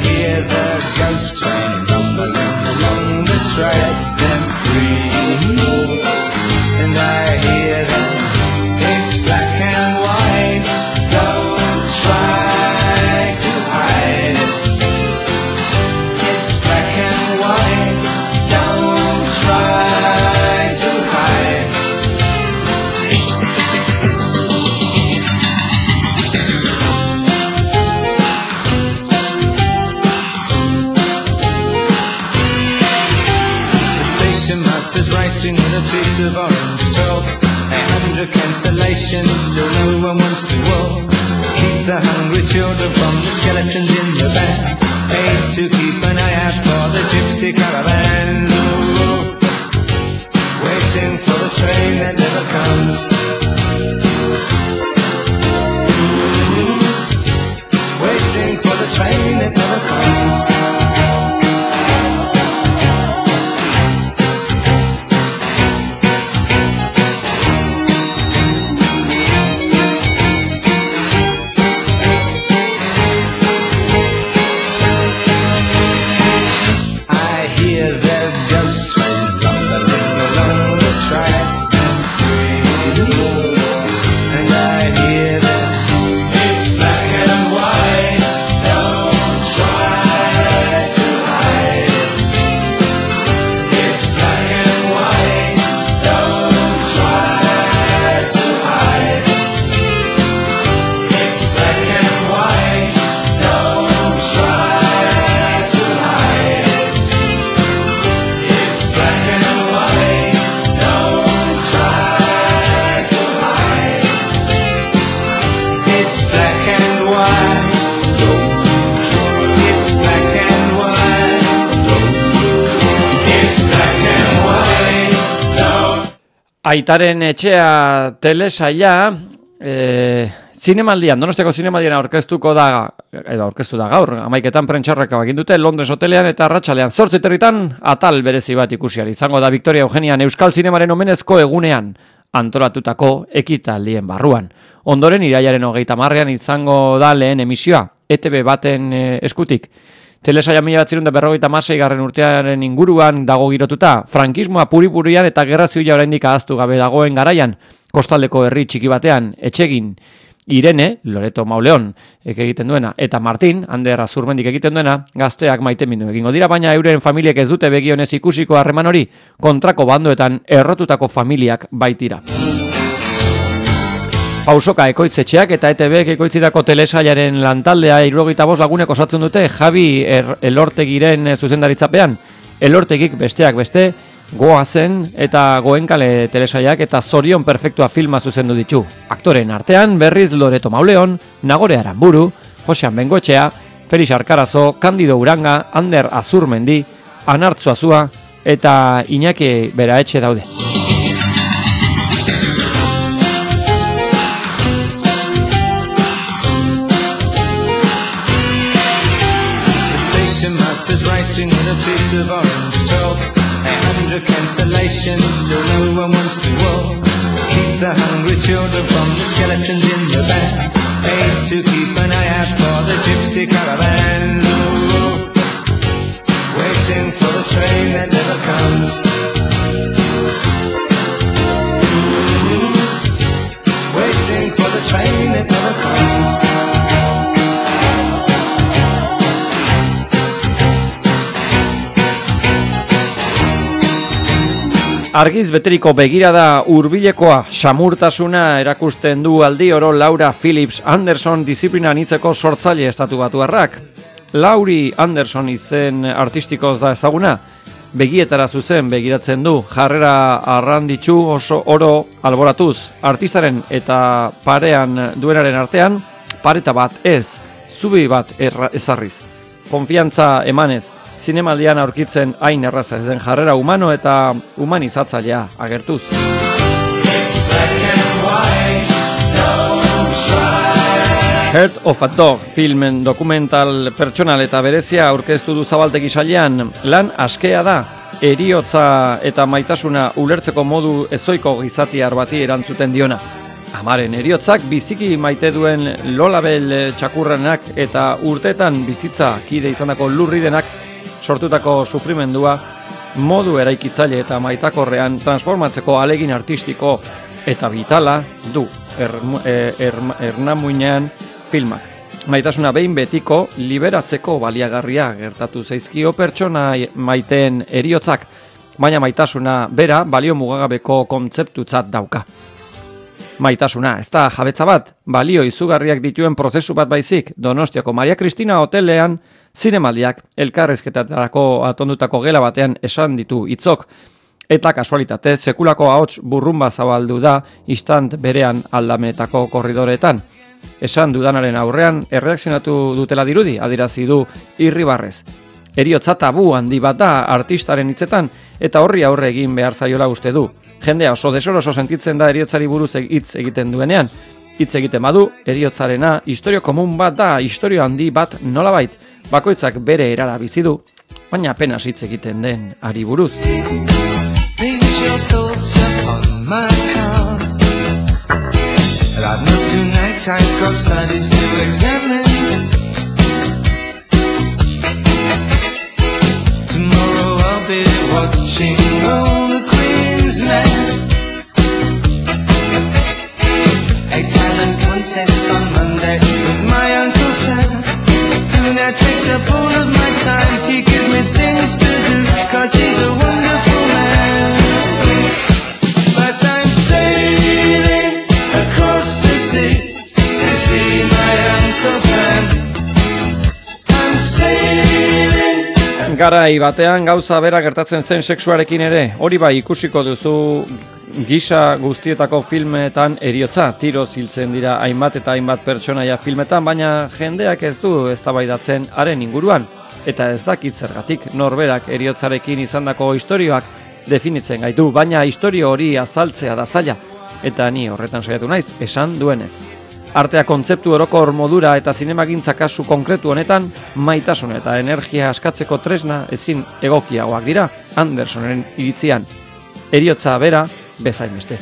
Of orange talk, 100 cancellations, still no one wants to walk. Keep the hungry children from the skeletons in the van. Aim to keep an eye out for the gypsy caravan. Ooh, waiting for the train that never comes. Ooh, waiting for the train that never comes. Aitaren etxea telesaila zinemaldian, Donostiako zinemaldian aurkeztu da gaur, 11etan prentxarraka egin dute Londres hotelean eta arratsalean 8:30 atal berezi bat ikusiari. Izango da Victoria Eugenian Euskal Zinemaren omenezko egunean antolatutako ekitaldien barruan. Ondoren irailaren 30ean izango da lehen emisioa, ETB baten eskutik. Telesaia 1956 urtearen inguruan dago girotuta, frankismoa puri-purian eta gerra zibila oraindik ahaztu gabe dagoen garaian, kostaldeko herri txiki batean, Etxegin, Irene, Loreto Mauleon egiten duena, eta Martin, Ander Azurmendik egiten duena, gazteak maitemindu egingo dira, baina euren familiek ez dute begionez ikusiko harreman hori, kontrako bandoetan errotutako familiak baitira. Pausoka ekoitzetxeak eta ETBek ekoitzitako telesailaren lantaldea 75 lagunek osatzen dute Javi Elortegiren zuzendaritzapean. Elortegik besteak beste, Goazen eta Goenkale telesailak eta Zorion Perfektua filma zuzendu ditu. Aktoren artean berriz Loreto Mauleon, Nagore Aranburu, Josean Bengoetxea, Felix Arkarazo, Kandido Uranga, Ander Azurmendi, Anartzu Azua eta Iñaki Beraetxe daude. Writing with a piece of orange chalk, 100 cancellations, still no one wants to walk. Keep the hungry children from the skeletons in the van. Aim to keep an eye out for the gypsy caravan. Ooh, waiting for the train that never comes. Ooh, waiting for the train that never comes. Argiz beteriko begirada hurbilekoa samurtasuna erakusten du aldi oro Laura Phillips Anderson disiplina anitzeko sortzaile estatubatuarrak. Lauri Anderson izen artistikoz da ezaguna, begietara zuzen begiratzen du, jarrera arranditsu oso oro alboratuz, artistaren eta parean duenaren artean, pareta bat ez, zubi bat ezarriz. Konfiantza emanez, zinemaldian aurkitzen hain erraza ez den jarrera humano eta humanizatzailea agertuz. Heart of a Dog filmen dokumental pertsonal eta berezia aurkeztu du Zabaltegi sailean. Lan askea da, heriotza eta maitasuna ulertzeko modu ezoiko gizatiar bati erantzuten diona. Amaren heriotzak biziki maite duen Lolabel txakurrenak eta urteetan bizitza kide izandako Lurridenak sortutako sufrimendua modu eraikitzaile eta maitakorrean transformatzeko alegin artistiko eta vitala du Ernamuinean filmak. Maitasuna behin betiko liberatzeko baliagarria gertatu zaizkio pertsona maiteen heriotzak, baina maitasuna bera balio mugagabeko kontzeptutzat dauka. Maitasuna, ez da jabetza bat, balio izugarriak dituen prozesu bat baizik. Donostiako Maria Cristina hotelean zinemaldiak elkarrezketarako atondutako gela batean esan ditu hitzok. Eta kasualitate sekulako ahots burrumba zabaldu da instant berean aldametako korridoretan. Esan dudanaren aurrean erreakzionatu dutela dirudi, adierazi du Irribarrez. Heriotza tabu handi bat da artistaren hitzetan eta horri aurre egin behar zaiola uste du. Jendea oso desoroso sentitzen da heriotzari buruz hitz egiten duenean. Hitz egiten badu, heriotzarena istorio komun bat da, istorio handi bat nolabait. Bakoitzak bere erara bizi du, baina apenas hitz egiten den ari buruz. I've not tonight, I've got studies to examine. Tomorrow I'll be watching all the Queen's Men. A talent contest on Monday with my Uncle Sam. And that takes up all of my time. He gives me things to do, cause he's a wonderful man. But I'm sailing across the sea to see my Uncle Sam. I'm sailing. Garai batean gauza bera gertatzen zen sexuarekin ere. Hori bai ikusiko duzu gisa guztietako filmetan heriotza. Tiroz hiltzen dira hainbat eta hainbat pertsonaia filmetan, baina jendeak ez du eztabaidatzen haren inguruan. Eta ez dakit zergatik norberak heriotzarekin izandako istorioak definitzen gaitu, baina istorio hori azaltzea da zaila. Eta ni horretan saiatu naiz, esan duenez. Artea kontzeptu orokor modura eta zinemagintza kasu konkretu honetan, maitasun eta energia askatzeko tresna ezin egokiagoak dira, Andersonen iritzian. Heriotza bera, bezain beste.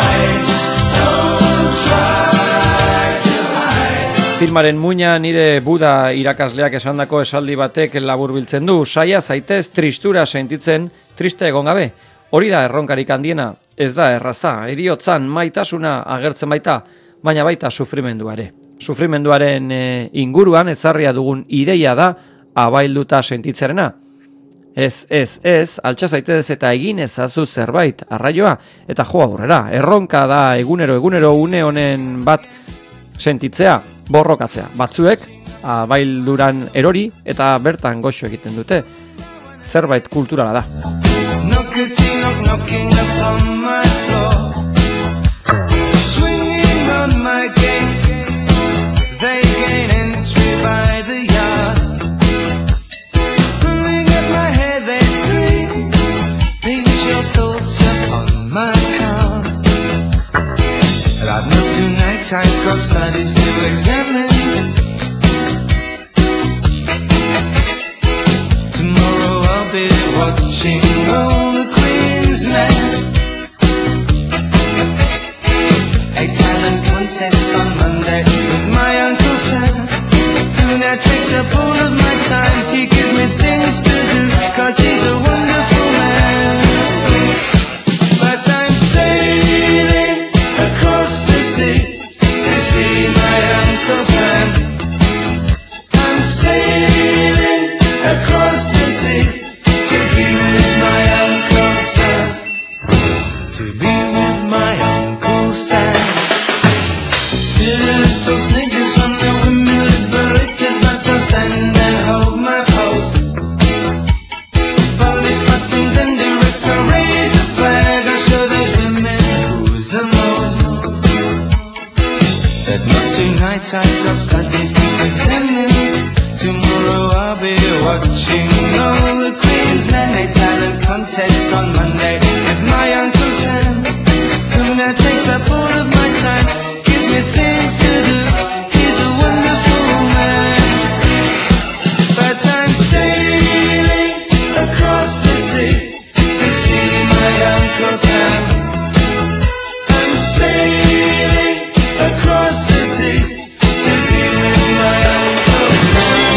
Filmaren muina nire Buda irakasleak esandako esaldi batek laburbiltzen du, saia zaitez tristura sentitzen, triste egon gabe. Hori da erronkarik handiena, ez da erraza, heriotzan maitasuna agertzen baita, baina baita sufrimenduare. Sufrimenduaren inguruan ezarria dugun ideia da abailduta sentitzerena. Ez, altxa zaitez eta egin ezazu zerbait, arraioa, eta jo aurrera. Erronka da egunero une honen bat sentitzea, borrokatzea. Batzuek abailduran erori eta bertan goxo egiten dute. Zerbait kulturala da. Knocking upon my door, swinging on my gate. They gain entry by the yard. Pulling at my hair, they scream. Paint your thoughts upon my card. And I've not tonight, I've got studies to examine. Tomorrow I'll be watching all the Queen's Men. A talent contest on Monday with my Uncle Sam. And that takes up all of my time. He gives me things to do, cause he's a wonderful man. But I'm sailing across the sea to see my Uncle Sam. I'm sailing across the sea to be with my Uncle Sam. To be with my Uncle Sam. Little sneakers from the women liberators, but I'll stand and hold my pose. Polish buttons and director raise the flag. I'll show those women who's the most. But not tonight, I've got studies to examine. tomorrow I'll be watching all the Queen's Men talent contest on Monday with my Uncle Sam, who now takes up all of my time, gives me things to do. He's a wonderful man, but I'm sailing across the sea to see my Uncle Sam. I'm sailing across the sea to be with my Uncle Sam.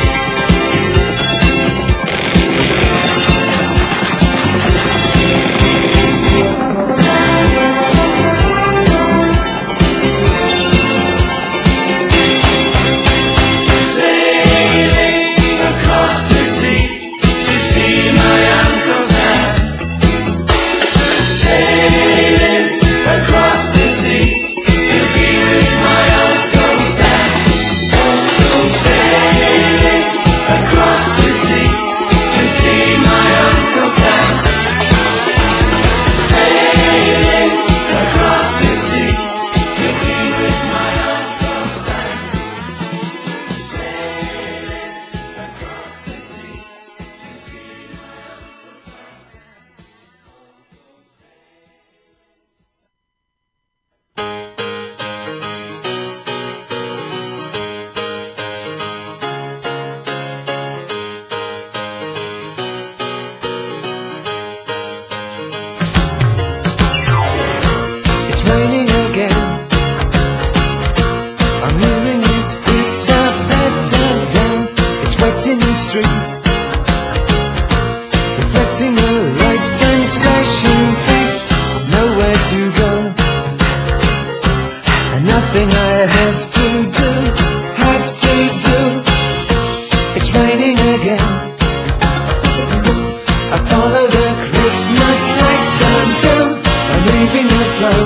Sailing across the sea to see my Uncle Sam. Sailing across the sea to be with my Uncle Sam. Sailing across the sea to see my Uncle Sam. Sailing across the sea to be with my Uncle Sam. Sailing across the sea to see my Uncle Sam. It's raining again. I'm hearing it bitter, better down. It's wet in the street, reflecting the lights and splashing feet. Nowhere to go, and nothing I have to do. It's raining again. I follow the Christmas lights down too. I'm leaving the flow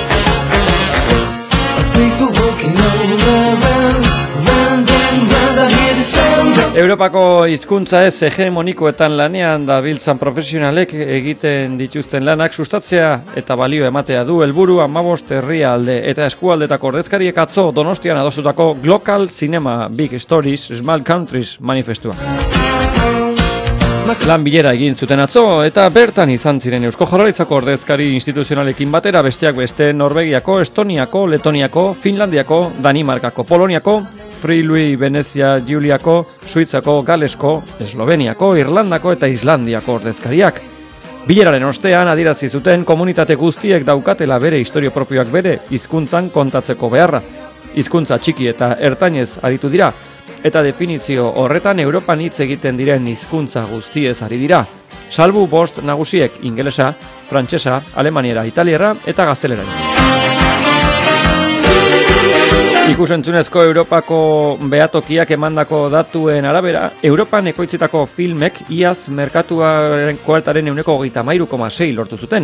of people walking all around, round and round. I hear the sound of Europako hizkuntza ez hegemonikoetan lanean dabiltzan profesionalek egiten dituzten lanak sustatzea eta balio ematea du helburu 15 herrialde eta eskualdetako ordezkariek atzo Donostian adostutako Global Cinema Big Stories Small Countries manifestua. Lan bilera egin zuten atzo eta bertan izan ziren Eusko Jaurlaritzako ordezkari instituzionalekin batera besteak beste Norvegiako, Estoniako, Letoniako, Finlandiako, Danimarkako, Poloniako, Friului, Venezia, Giuliako, Suitzako, Galesko, Esloveniako, Irlandako eta Islandiako ordezkariak. Bileraren ostean adierazi zuten komunitate guztiek daukatela bere istorio propioak bere hizkuntzan kontatzeko beharra. Hizkuntza txiki eta ertainez aritu dira, eta definizio horretan Europan hitz egiten diren hizkuntza guztiez ari dira, salbu 5 nagusiek ingelesa, frantsesa, alemaniera, italiera eta gaztelera. Ikusentzunezko Europako behatokiak emandako datuen arabera, Europan ekoitzitako filmek iaz merkatuaren koartaren 33,6 lortu zuten.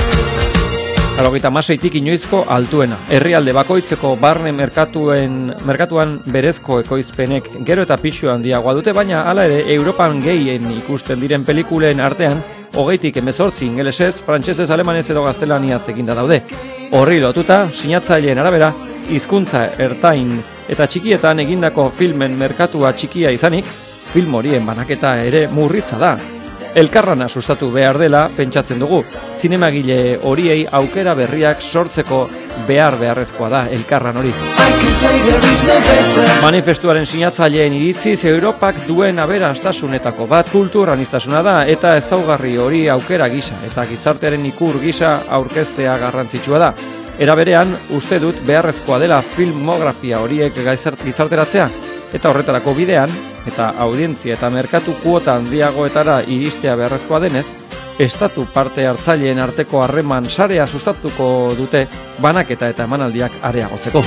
36tik inoizko altuena. Herrialde bakoitzeko barne merkatuan berezko ekoizpenek gero eta pixu handiagoa dute, baina hala ere Europan gehien ikusten diren pelikulen artean 20tik 18 ingelesez, frantsesez, alemanez edo gaztelaniaz eginda daude. Horri lotuta, sinatzaileen arabera, hizkuntza ertain eta txikietan egindako filmen merkatua txikia izanik, film horien banaketa ere murritza da. Elkarrana sustatu behar dela pentsatzen dugu. Zinemagile horiei aukera berriak sortzeko beharrezkoa da elkarran hori. Manifestuaren sinatzaileen iritziz Europak duen aberastasunetako bat kulturaniztasuna da eta ezaugarri hori aukera gisa eta gizartearen ikur gisa aurkeztea garrantzitsua da. Era berean, uste dut beharrezkoa dela filmografia horiek gizarteratzea eta horretarako bidean eta audientzia eta merkatu kuota handiagoetara iristea beharrezkoa denez, estatu parte hartzaileen arteko harreman sarea sustatuko dute banaketa eta emanaldiak areagotzeko.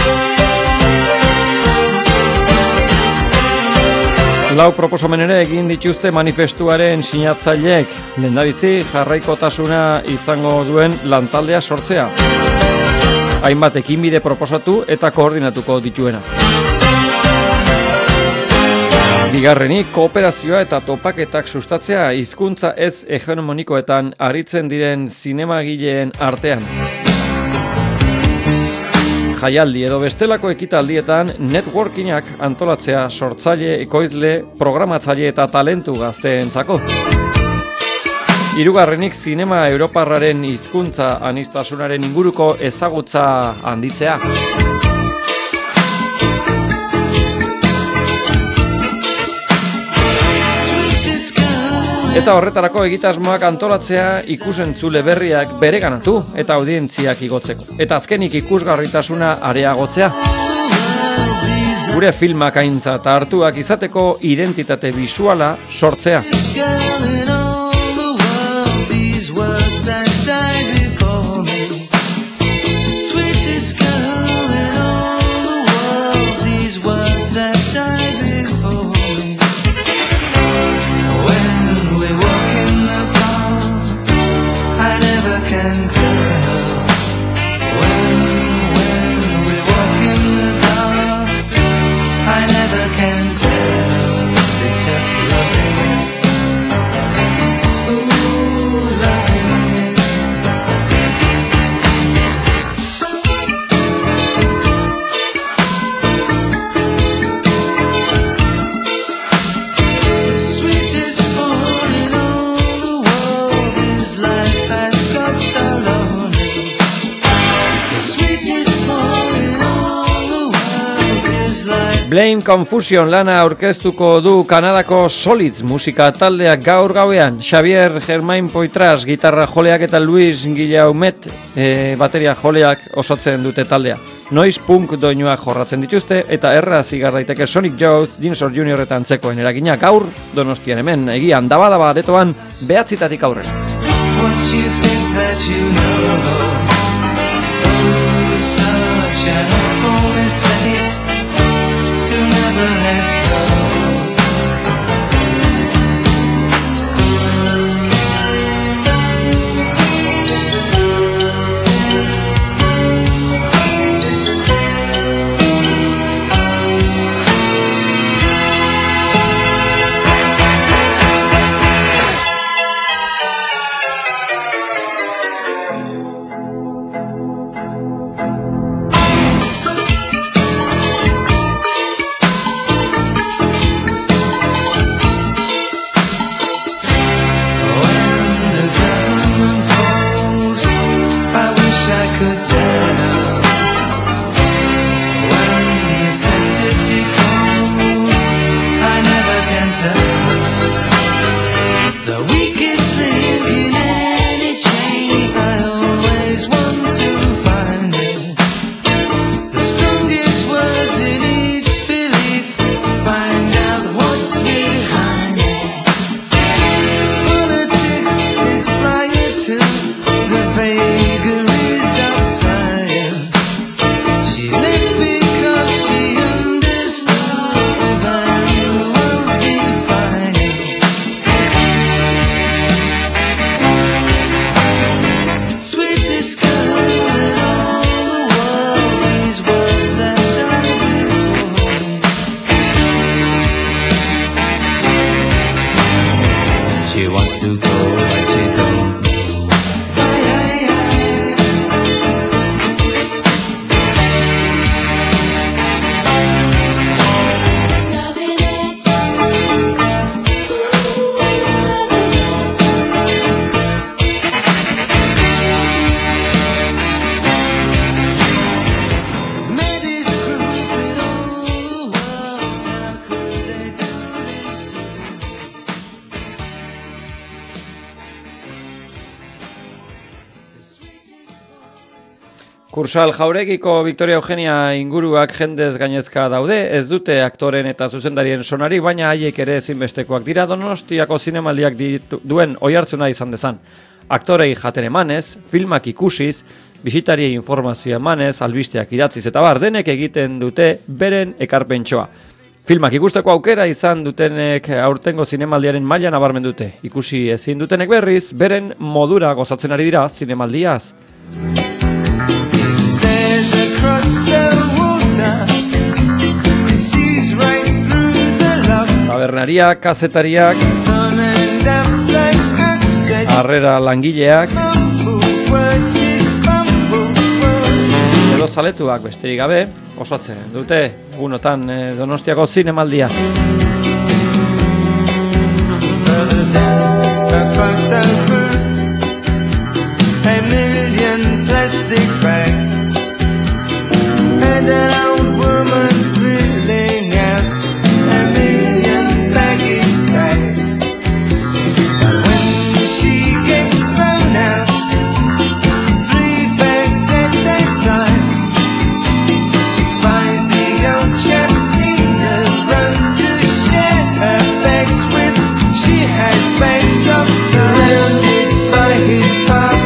Lau proposamen ere egin dituzte manifestuaren sinatzaileek, lehendabizi jarraikotasuna izango duen lantaldea sortzea. Hainbat ekinbide proposatu eta koordinatuko dituena. Bigarrenik, kooperazioa eta topaketak sustatzea hizkuntza ez hegemonikoetan aritzen diren zinemagileen artean. jaialdi edo bestelako ekitaldietan networkingak antolatzea sortzaile, ekoizle, programatzaile eta talentu gazteentzako. Hirugarrenik zinema europarraren hizkuntza aniztasunaren inguruko ezagutza handitzea. Eta horretarako egitasmoak antolatzea ikusentzule berriak bereganatu eta audientziak igotzeko. Eta azkenik ikusgarritasuna areagotzea. Gure filmak aintzat hartuak izateko identitate bisuala sortzea. Blame Confusion lana aurkeztuko du Kanadako Solids musika taldeak gaur gauean. Xavier Germain Poitras gitarra joleak eta Luis Guillaumet bateria joleak osatzen dute taldea. Noise punk doinuak jorratzen dituzte eta erraz igar daiteke Sonic Youth, Dinosaur Junior eta antzekoen eragina gaur Donostian hemen egian daba aretoan 9:00 aurrera. Kursal Jauregiko Victoria Eugenia inguruak jendez gainezka daude, ez dute aktoren eta zuzendarien sonari, baina haiek ere ezinbestekoak dira Donostiako zinemaldiak duen oihartzuna izan dezan. Aktorei jaten emanez, filmak ikusiz, bisitariei informazioa emanez, albisteak idatziz eta bar, denek egiten dute beren ekarpentsoa. Filmak ikusteko aukera izan dutenek aurtengo zinemaldiaren maila nabarmen dute. Ikusi ezin dutenek berriz, beren modura gozatzen ari dira zinemaldiaz. Tabernariak, kazetariak, harrera langileak, edo zaletuak besterik gabe, osatzen dute egunotan Donostiako zinemaldia. A million plastic bags and an old woman filling out a million baggage tags. When she gets thrown out, 3 bags at a time, she spies the old chap in the road to share her bags with. She has bags of surrounded by his past.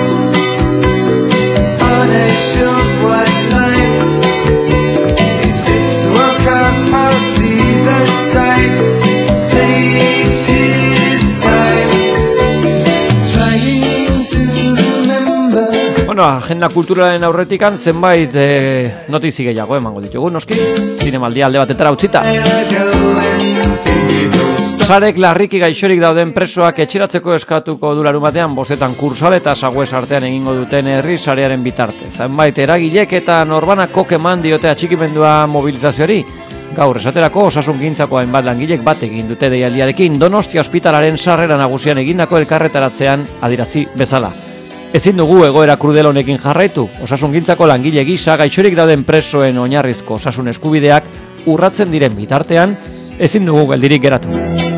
Agenda kulturalen aurretikan zenbait notizi gehiago emango ditugu, noski, zinemaldia alde batetara utzita. Sarek larriki gaixorik dauden presoak etxeratzeko eskatuko du larunbatean 5 Kursaal eta Sagües artean egingo duten herri sarearen bitartez. Zenbait eragilek eta norbanako eman diote atxikimendua mobilizazioari. Gaur esaterako osasungintzako hainbat langilek bat egin dute deialdiarekin Donostia ospitalaren sarrera nagusian egindako elkarretaratzean adierazi bezala. Ezin dugu egoera krudel honekin jarraitu. Osasungintzako langile gisa gaixorik dauden presoen oinarrizko osasun eskubideak urratzen diren bitartean, ezin dugu geldirik geratu.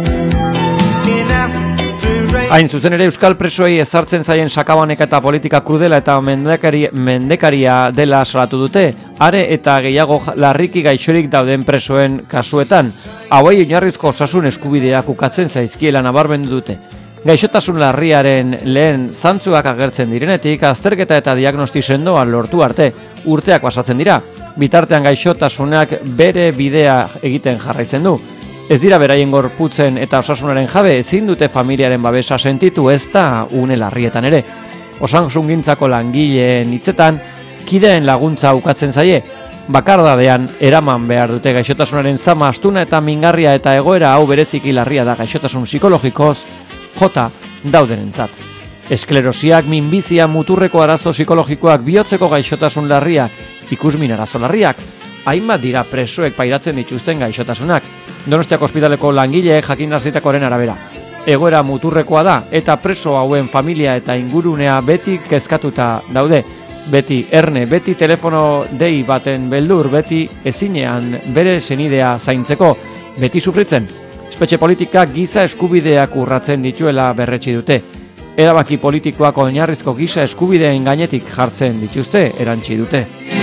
Hain zuzen ere euskal presoei ezartzen zaien sakabaneka eta politika krudela eta mendekaria dela salatu dute, are eta gehiago larriki gaixorik dauden presoen kasuetan, hauei oinarrizko osasun eskubideak ukatzen zaizkiela nabarmendu dute. Gaixotasun larriaren lehen zantzuak agertzen direnetik, azterketa eta diagnosti sendoa lortu arte urteak pasatzen dira. Bitartean gaixotasunak bere bidea egiten jarraitzen du. Ez dira beraien gorputzen eta osasunaren jabe, ezin dute familiaren babesa sentitu, ez da une larrietan ere. Osasungintzako langileen hitzetan, kideen laguntza ukatzen zaie, bakardadean eraman behar dute gaixotasunaren zama astuna eta mingarria eta egoera hau bereziki larria da gaixotasun psikologikoz jota daudenentzat. Esklerosiak, minbizia, muturreko arazo psikologikoak, bihotzeko gaixotasun larriak, ikusmin arazo larriak, hainbat dira presoek pairatzen dituzten gaixotasunak. Donostiako ospitaleko langileek jakinarazitakoaren arabera. Egoera muturrekoa da eta preso hauen familia eta ingurunea beti kezkatuta daude. Beti erne, beti telefono dei baten beldur, beti ezinean bere senidea zaintzeko, beti sufritzen. Espetxe politikak giza eskubideak urratzen dituela berretsi dute. Erabaki politikoak oinarrizko giza eskubideen gainetik jartzen dituzte, erantsi dute.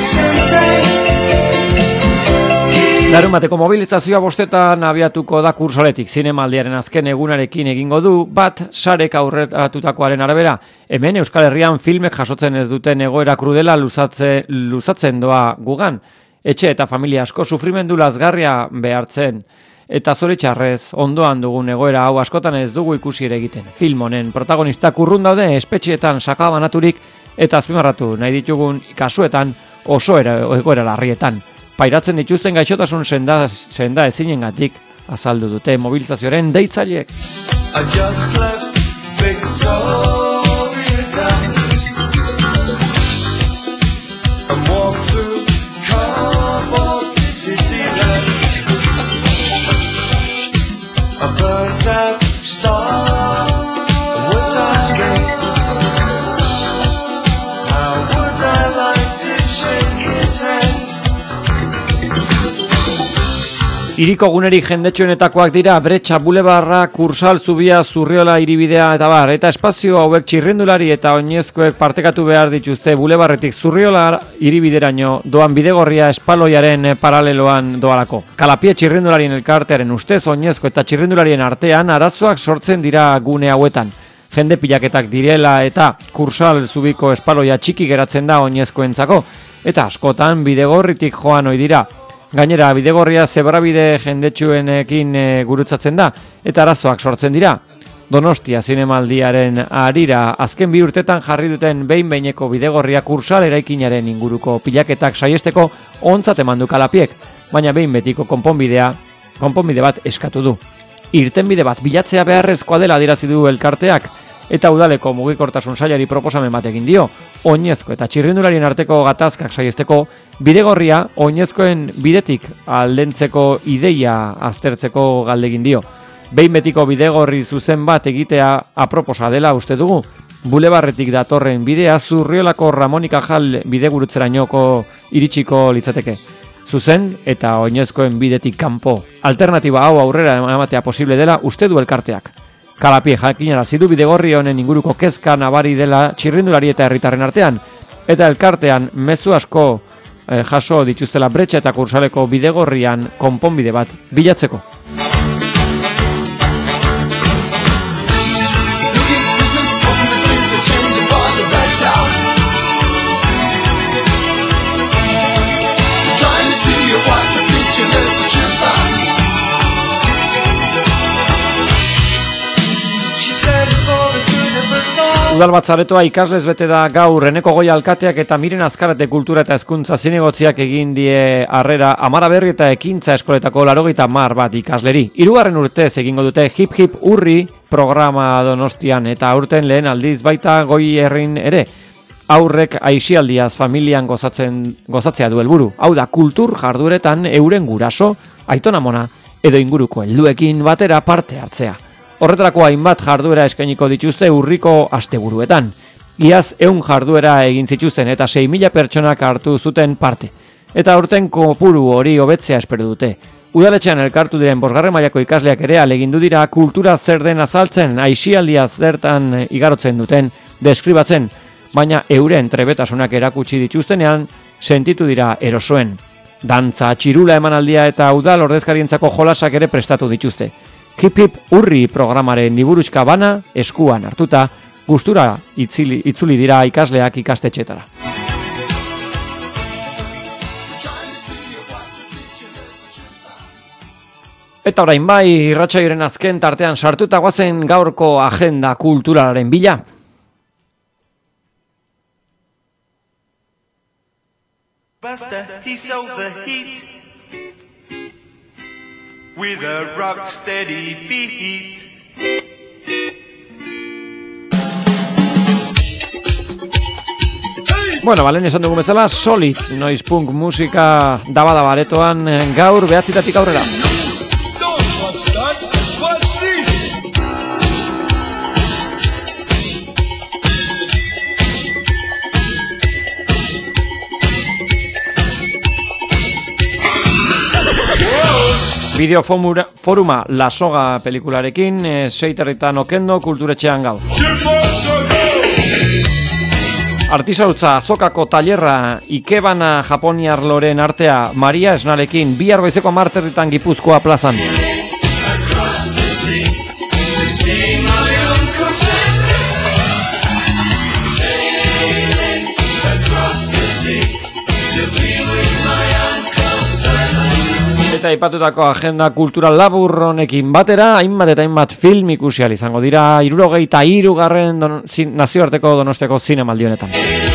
Larunbateko mobilizazioa 5 abiatuko da Kursaaletik. Zinemaldiaren azken egunarekin egingo du, bat sarek aurreratutakoaren arabera. Hemen Euskal Herrian filmek jasotzen ez duten egoera krudela luzatzen doa gugan. Etxe eta familia asko sufrimendu lazgarria behartzen. Eta zoritxarrez, ondoan dugun egoera hau askotan ez dugu ikusi ere egiten. Film honen protagonistak urrun daude espetxeetan sakabanaturik eta azpimarratu nahi ditugun kasuetan oso egoera larrietan. Pairatzen dituzten gaixotasun senda ezinengatik azaldu dute mobilizazioaren deitzaileek. Hiriko gunerik jendetsuenetakoak dira Bretxa Bulebarra, Kursaal Zubia, Zurriola hiribidea eta bar, eta espazio hauek txirrindulari eta oinezkoek partekatu behar dituzte Bulebarretik Zurriola hiribideraino doan bidegorria espaloiaren paraleloan doalako. Kalapie txirrindularien elkartearen ustez oinezko eta txirrindularien artean arazoak sortzen dira gune hauetan. Jende pilaketak direla eta Kursaal Zubiko espaloia txiki geratzen da oinezkoentzako, eta askotan bidegorritik joan ohi dira. Gainera, bidegorria zebrabide jendetsuenekin gurutzatzen da, eta arazoak sortzen dira. Donostia zinemaldiaren harira azken 2 urtetan jarri duten behin-behineko bidegorria Kursaal eraikinaren inguruko pilaketak saiesteko ontzat eman du Kalapiek, baina behin betiko konponbide bat eskatu du. Irtenbide bat bilatzea beharrezkoa dela adierazi du elkarteak, eta udaleko mugikortasun sailari proposamen bat egin dio. Oinezko eta txirrindularien arteko gatazkak saiesteko bidegorria oinezkoen bidetik aldentzeko ideia aztertzeko galdegin dio. Behin betiko bidegorri zuzen bat egitea aproposa dela uste dugu. Bulebarretik datorren bidea Zurriolako Ramon y Cajal bidegurutzerainoko iritsiko litzateke. Zuzen eta oinezkoen bidetik kanpo. Alternatiba hau aurrera ematea posible dela uste du elkarteak. Kalapie jakinarazi du bidegorri honen inguruko kezka nabari dela txirrindulari eta herritarren artean, eta elkartean mezu asko jaso dituztela Bretxa eta Kursaleko bidegorrian konponbide bat bilatzeko. Udalbatzaretoa ikaslez bete da gaur Eneko Goia alkateak eta Miren Azkarate kultura eta hezkuntza zinegotziak egin die harrera Amara Berri eta Ekintza eskoletako 80 bat ikasleri. 3. urtez egingo dute Hip Hip Urri programa Donostian eta aurten lehen aldiz baita Goi Herrin ere. Aurrek aisialdiaz familian gozatzea du helburu. Hau da, kultur jarduretan euren guraso, aitonamona edo inguruko helduekin batera parte hartzea. Horretarako hainbat jarduera eskainiko dituzte urriko asteburuetan. Iaz 100 jarduera egin zituzten eta 6.000 pertsonak hartu zuten parte. Eta aurten kopuru hori hobetzea espero dute. Udaletxean elkartu diren 5. mailako ikasleak ere ahalegindu dira kultura zer den azaltzen, aisialdia zertan igarotzen duten deskribatzen, baina euren trebetasunak erakutsi dituztenean sentitu dira erosoen. Dantza, txirula emanaldia eta udal ordezkarientzako jolasak ere prestatu dituzte. Hip Hip Urri programaren liburuxka bana eskuan hartuta, gustura itzuli dira ikasleak ikastetxetara. Eta orain bai, irratsaioaren azken tartean sartuta goazen gaurko agenda kulturalaren bila. Buster, he sold the heat with a rock steady beat. Bueno, balen esan dugu bezala, Solid noise punk musika daba aretoan gaur 9:00 aurrera. Bideo foruma La Soga pelikularekin, Seiterritan Okendo kulturetxean gaur. Artisautza azokako tailerra Ikebana Japoniar loren artea Maria Esnalekin bihar goizeko 10:00 Gipuzkoa plazan. Eta aipatutako agenda kultural labur honekin batera, hainbat film ikusi ahal izango dira 73. nazioarteko Donostiako zinemaldi honetan.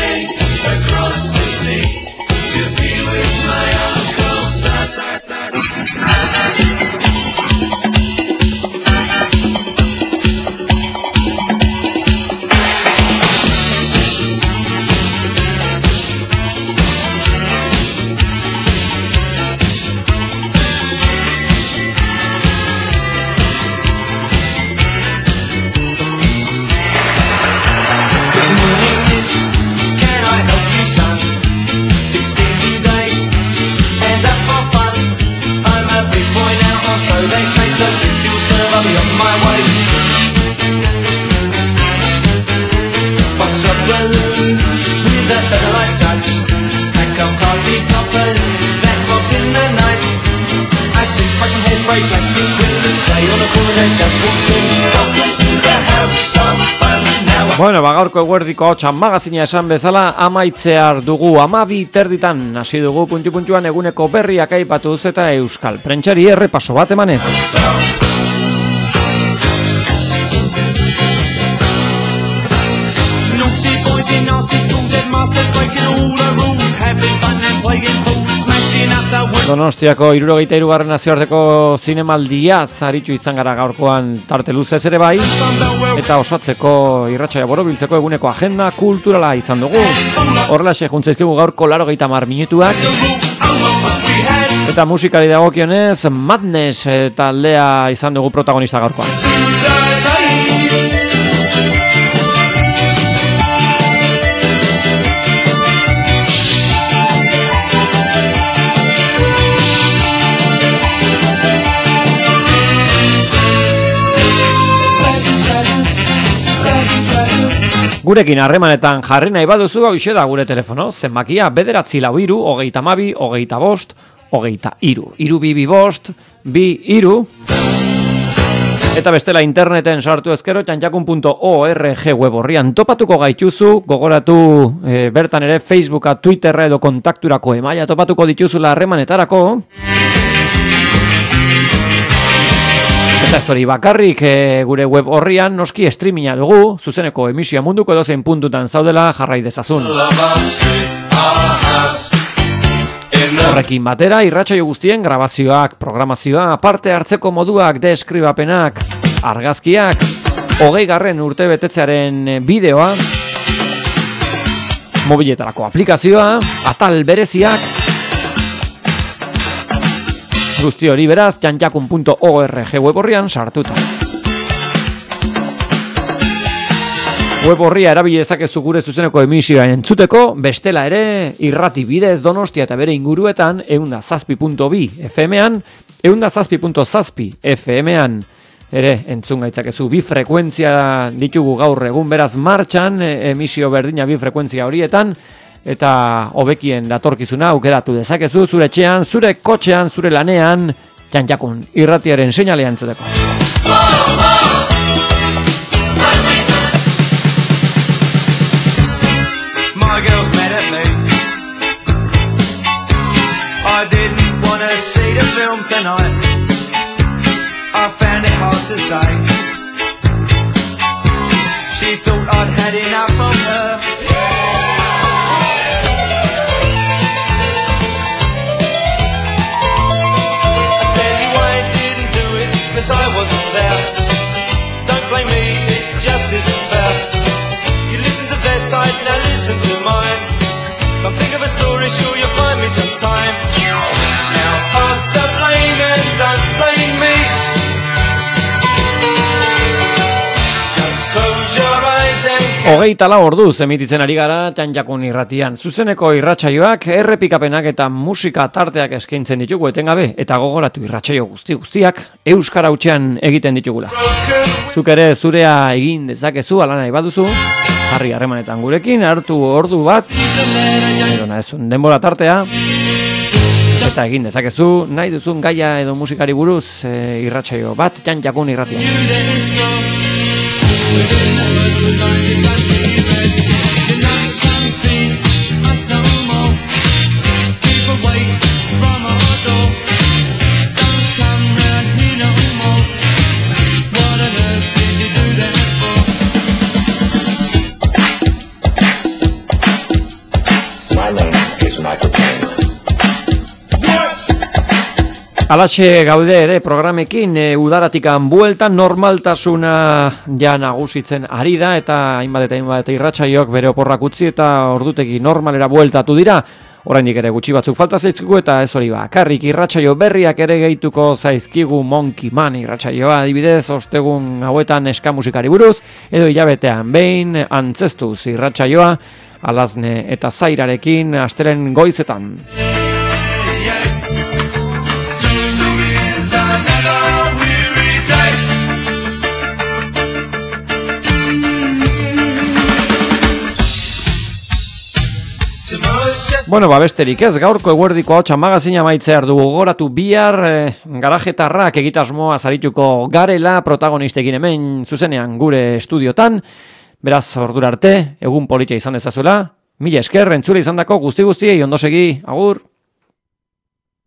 Bueno, gaurko eguerdiko hotxan magazina esan bezala amaitzear dugu 12:30 hasi dugu puntu-puntuan eguneko berriak aipatuz eta euskal prentsari errepaso bat emanez. Donostiako 73. nazioarteko zinemaldia zaritu izan gara gaurkoan tarte luzez ere bai, eta osatzeko irratsaioa borobiltzeko eguneko agenda kulturala izan dugu. Horrelaxe juntzaizkigu gaurko 80 minutuak, eta musikari dagokionez Madness taldea izan dugu protagonista gaurkoan. Gurekin harremanetan jarri nahi baduzu, hauxe da gure telefono, zenbakia 943 22 25 23 222 22. Eta bestela interneten sartu ezkero txantxakun.org web horrian topatuko gaituzu, gogoratu bertan ere Facebooka, Twitterra edo kontakturako emaila topatuko dituzula harremanetarako. Eta ez hori bakarrik gure web horrian noski streaminga dugu, zuzeneko emisioa munduko edozein puntutan zaudela jarrai dezazun. Horrekin batera, irratsaio guztien grabazioak, programazioa, parte hartzeko moduak, deskribapenak, argazkiak, 20. urte betetzearen bideoa, mobiletarako aplikazioa, atal bereziak, guzti hori beraz, txantxakun.org web horrian sartuta. Web horria erabili dezakezu gure zuzeneko emisioa entzuteko, bestela ere irrati bidez Donostia eta bere inguruetan 107.2 FM-an, 107.7 FM-an ere entzun gaitzakezu. Bi frekuentzia ditugu gaur egun beraz martxan, emisio berdina bi frekuentzia horietan, eta hobekien datorkizuna aukeratu dezakezu zure etxean, zure kotxean, zure lanean, Txantxakun irratiaren seinalea entzuteko. My girls mad at me. I didn't want to see the film tonight. I found it hard to say. She thought I'd had enough of her. I wasn't there. Don't blame me, it just isn't fair. You listen to their side, now listen to mine. Come think of a story, sure you'll find me some time. Now pass the blame and don't blame me. Just close your eyes and... 24 orduz emititzen ari gara Txantxakun irratian. Zuzeneko irratsaioak, errepikapenak eta musika tarteak eskaintzen ditugu etengabe, eta gogoratu irratsaio guztiak euskara hutsean egiten ditugula. Zuk ere zurea egin dezakezu, ala nahi baduzu, jarri harremanetan gurekin, hartu ordu bat, edo nahezun denbora tartea, eta egin dezakezu, nahi duzun gaia edo musikari buruz irratsaio bat Txantxakun irratian. Alaxe gaude ere programekin udaratikan bueltan normaltasuna ja nagusitzen ari da eta hainbat irratsaiok bere oporrak utzi eta ordutegi normalera bueltatu dira. Oraindik ere gutxi batzuk falta zaizkigu eta ez hori bakarrik irratsaio berriak ere gehituko zaizkigu Monkey Man irratsaioa adibidez ostegun hauetan eska musikari buruz edo hilabetean behin antzestuz irratsaioa Alazne eta Zairarekin astelen goizetan. Bueno, besterik ez, gaurko eguerdiko hotxa magazina maitzear dugu goratu bihar garajetarrak egitasmoa zarituko garela protagonistekin hemen zuzenean gure estudiotan. Beraz, ordura arte, egun politxa izan dezazuela. Mila esker, entzule izandako guzti-guztiei ondosegi, agur!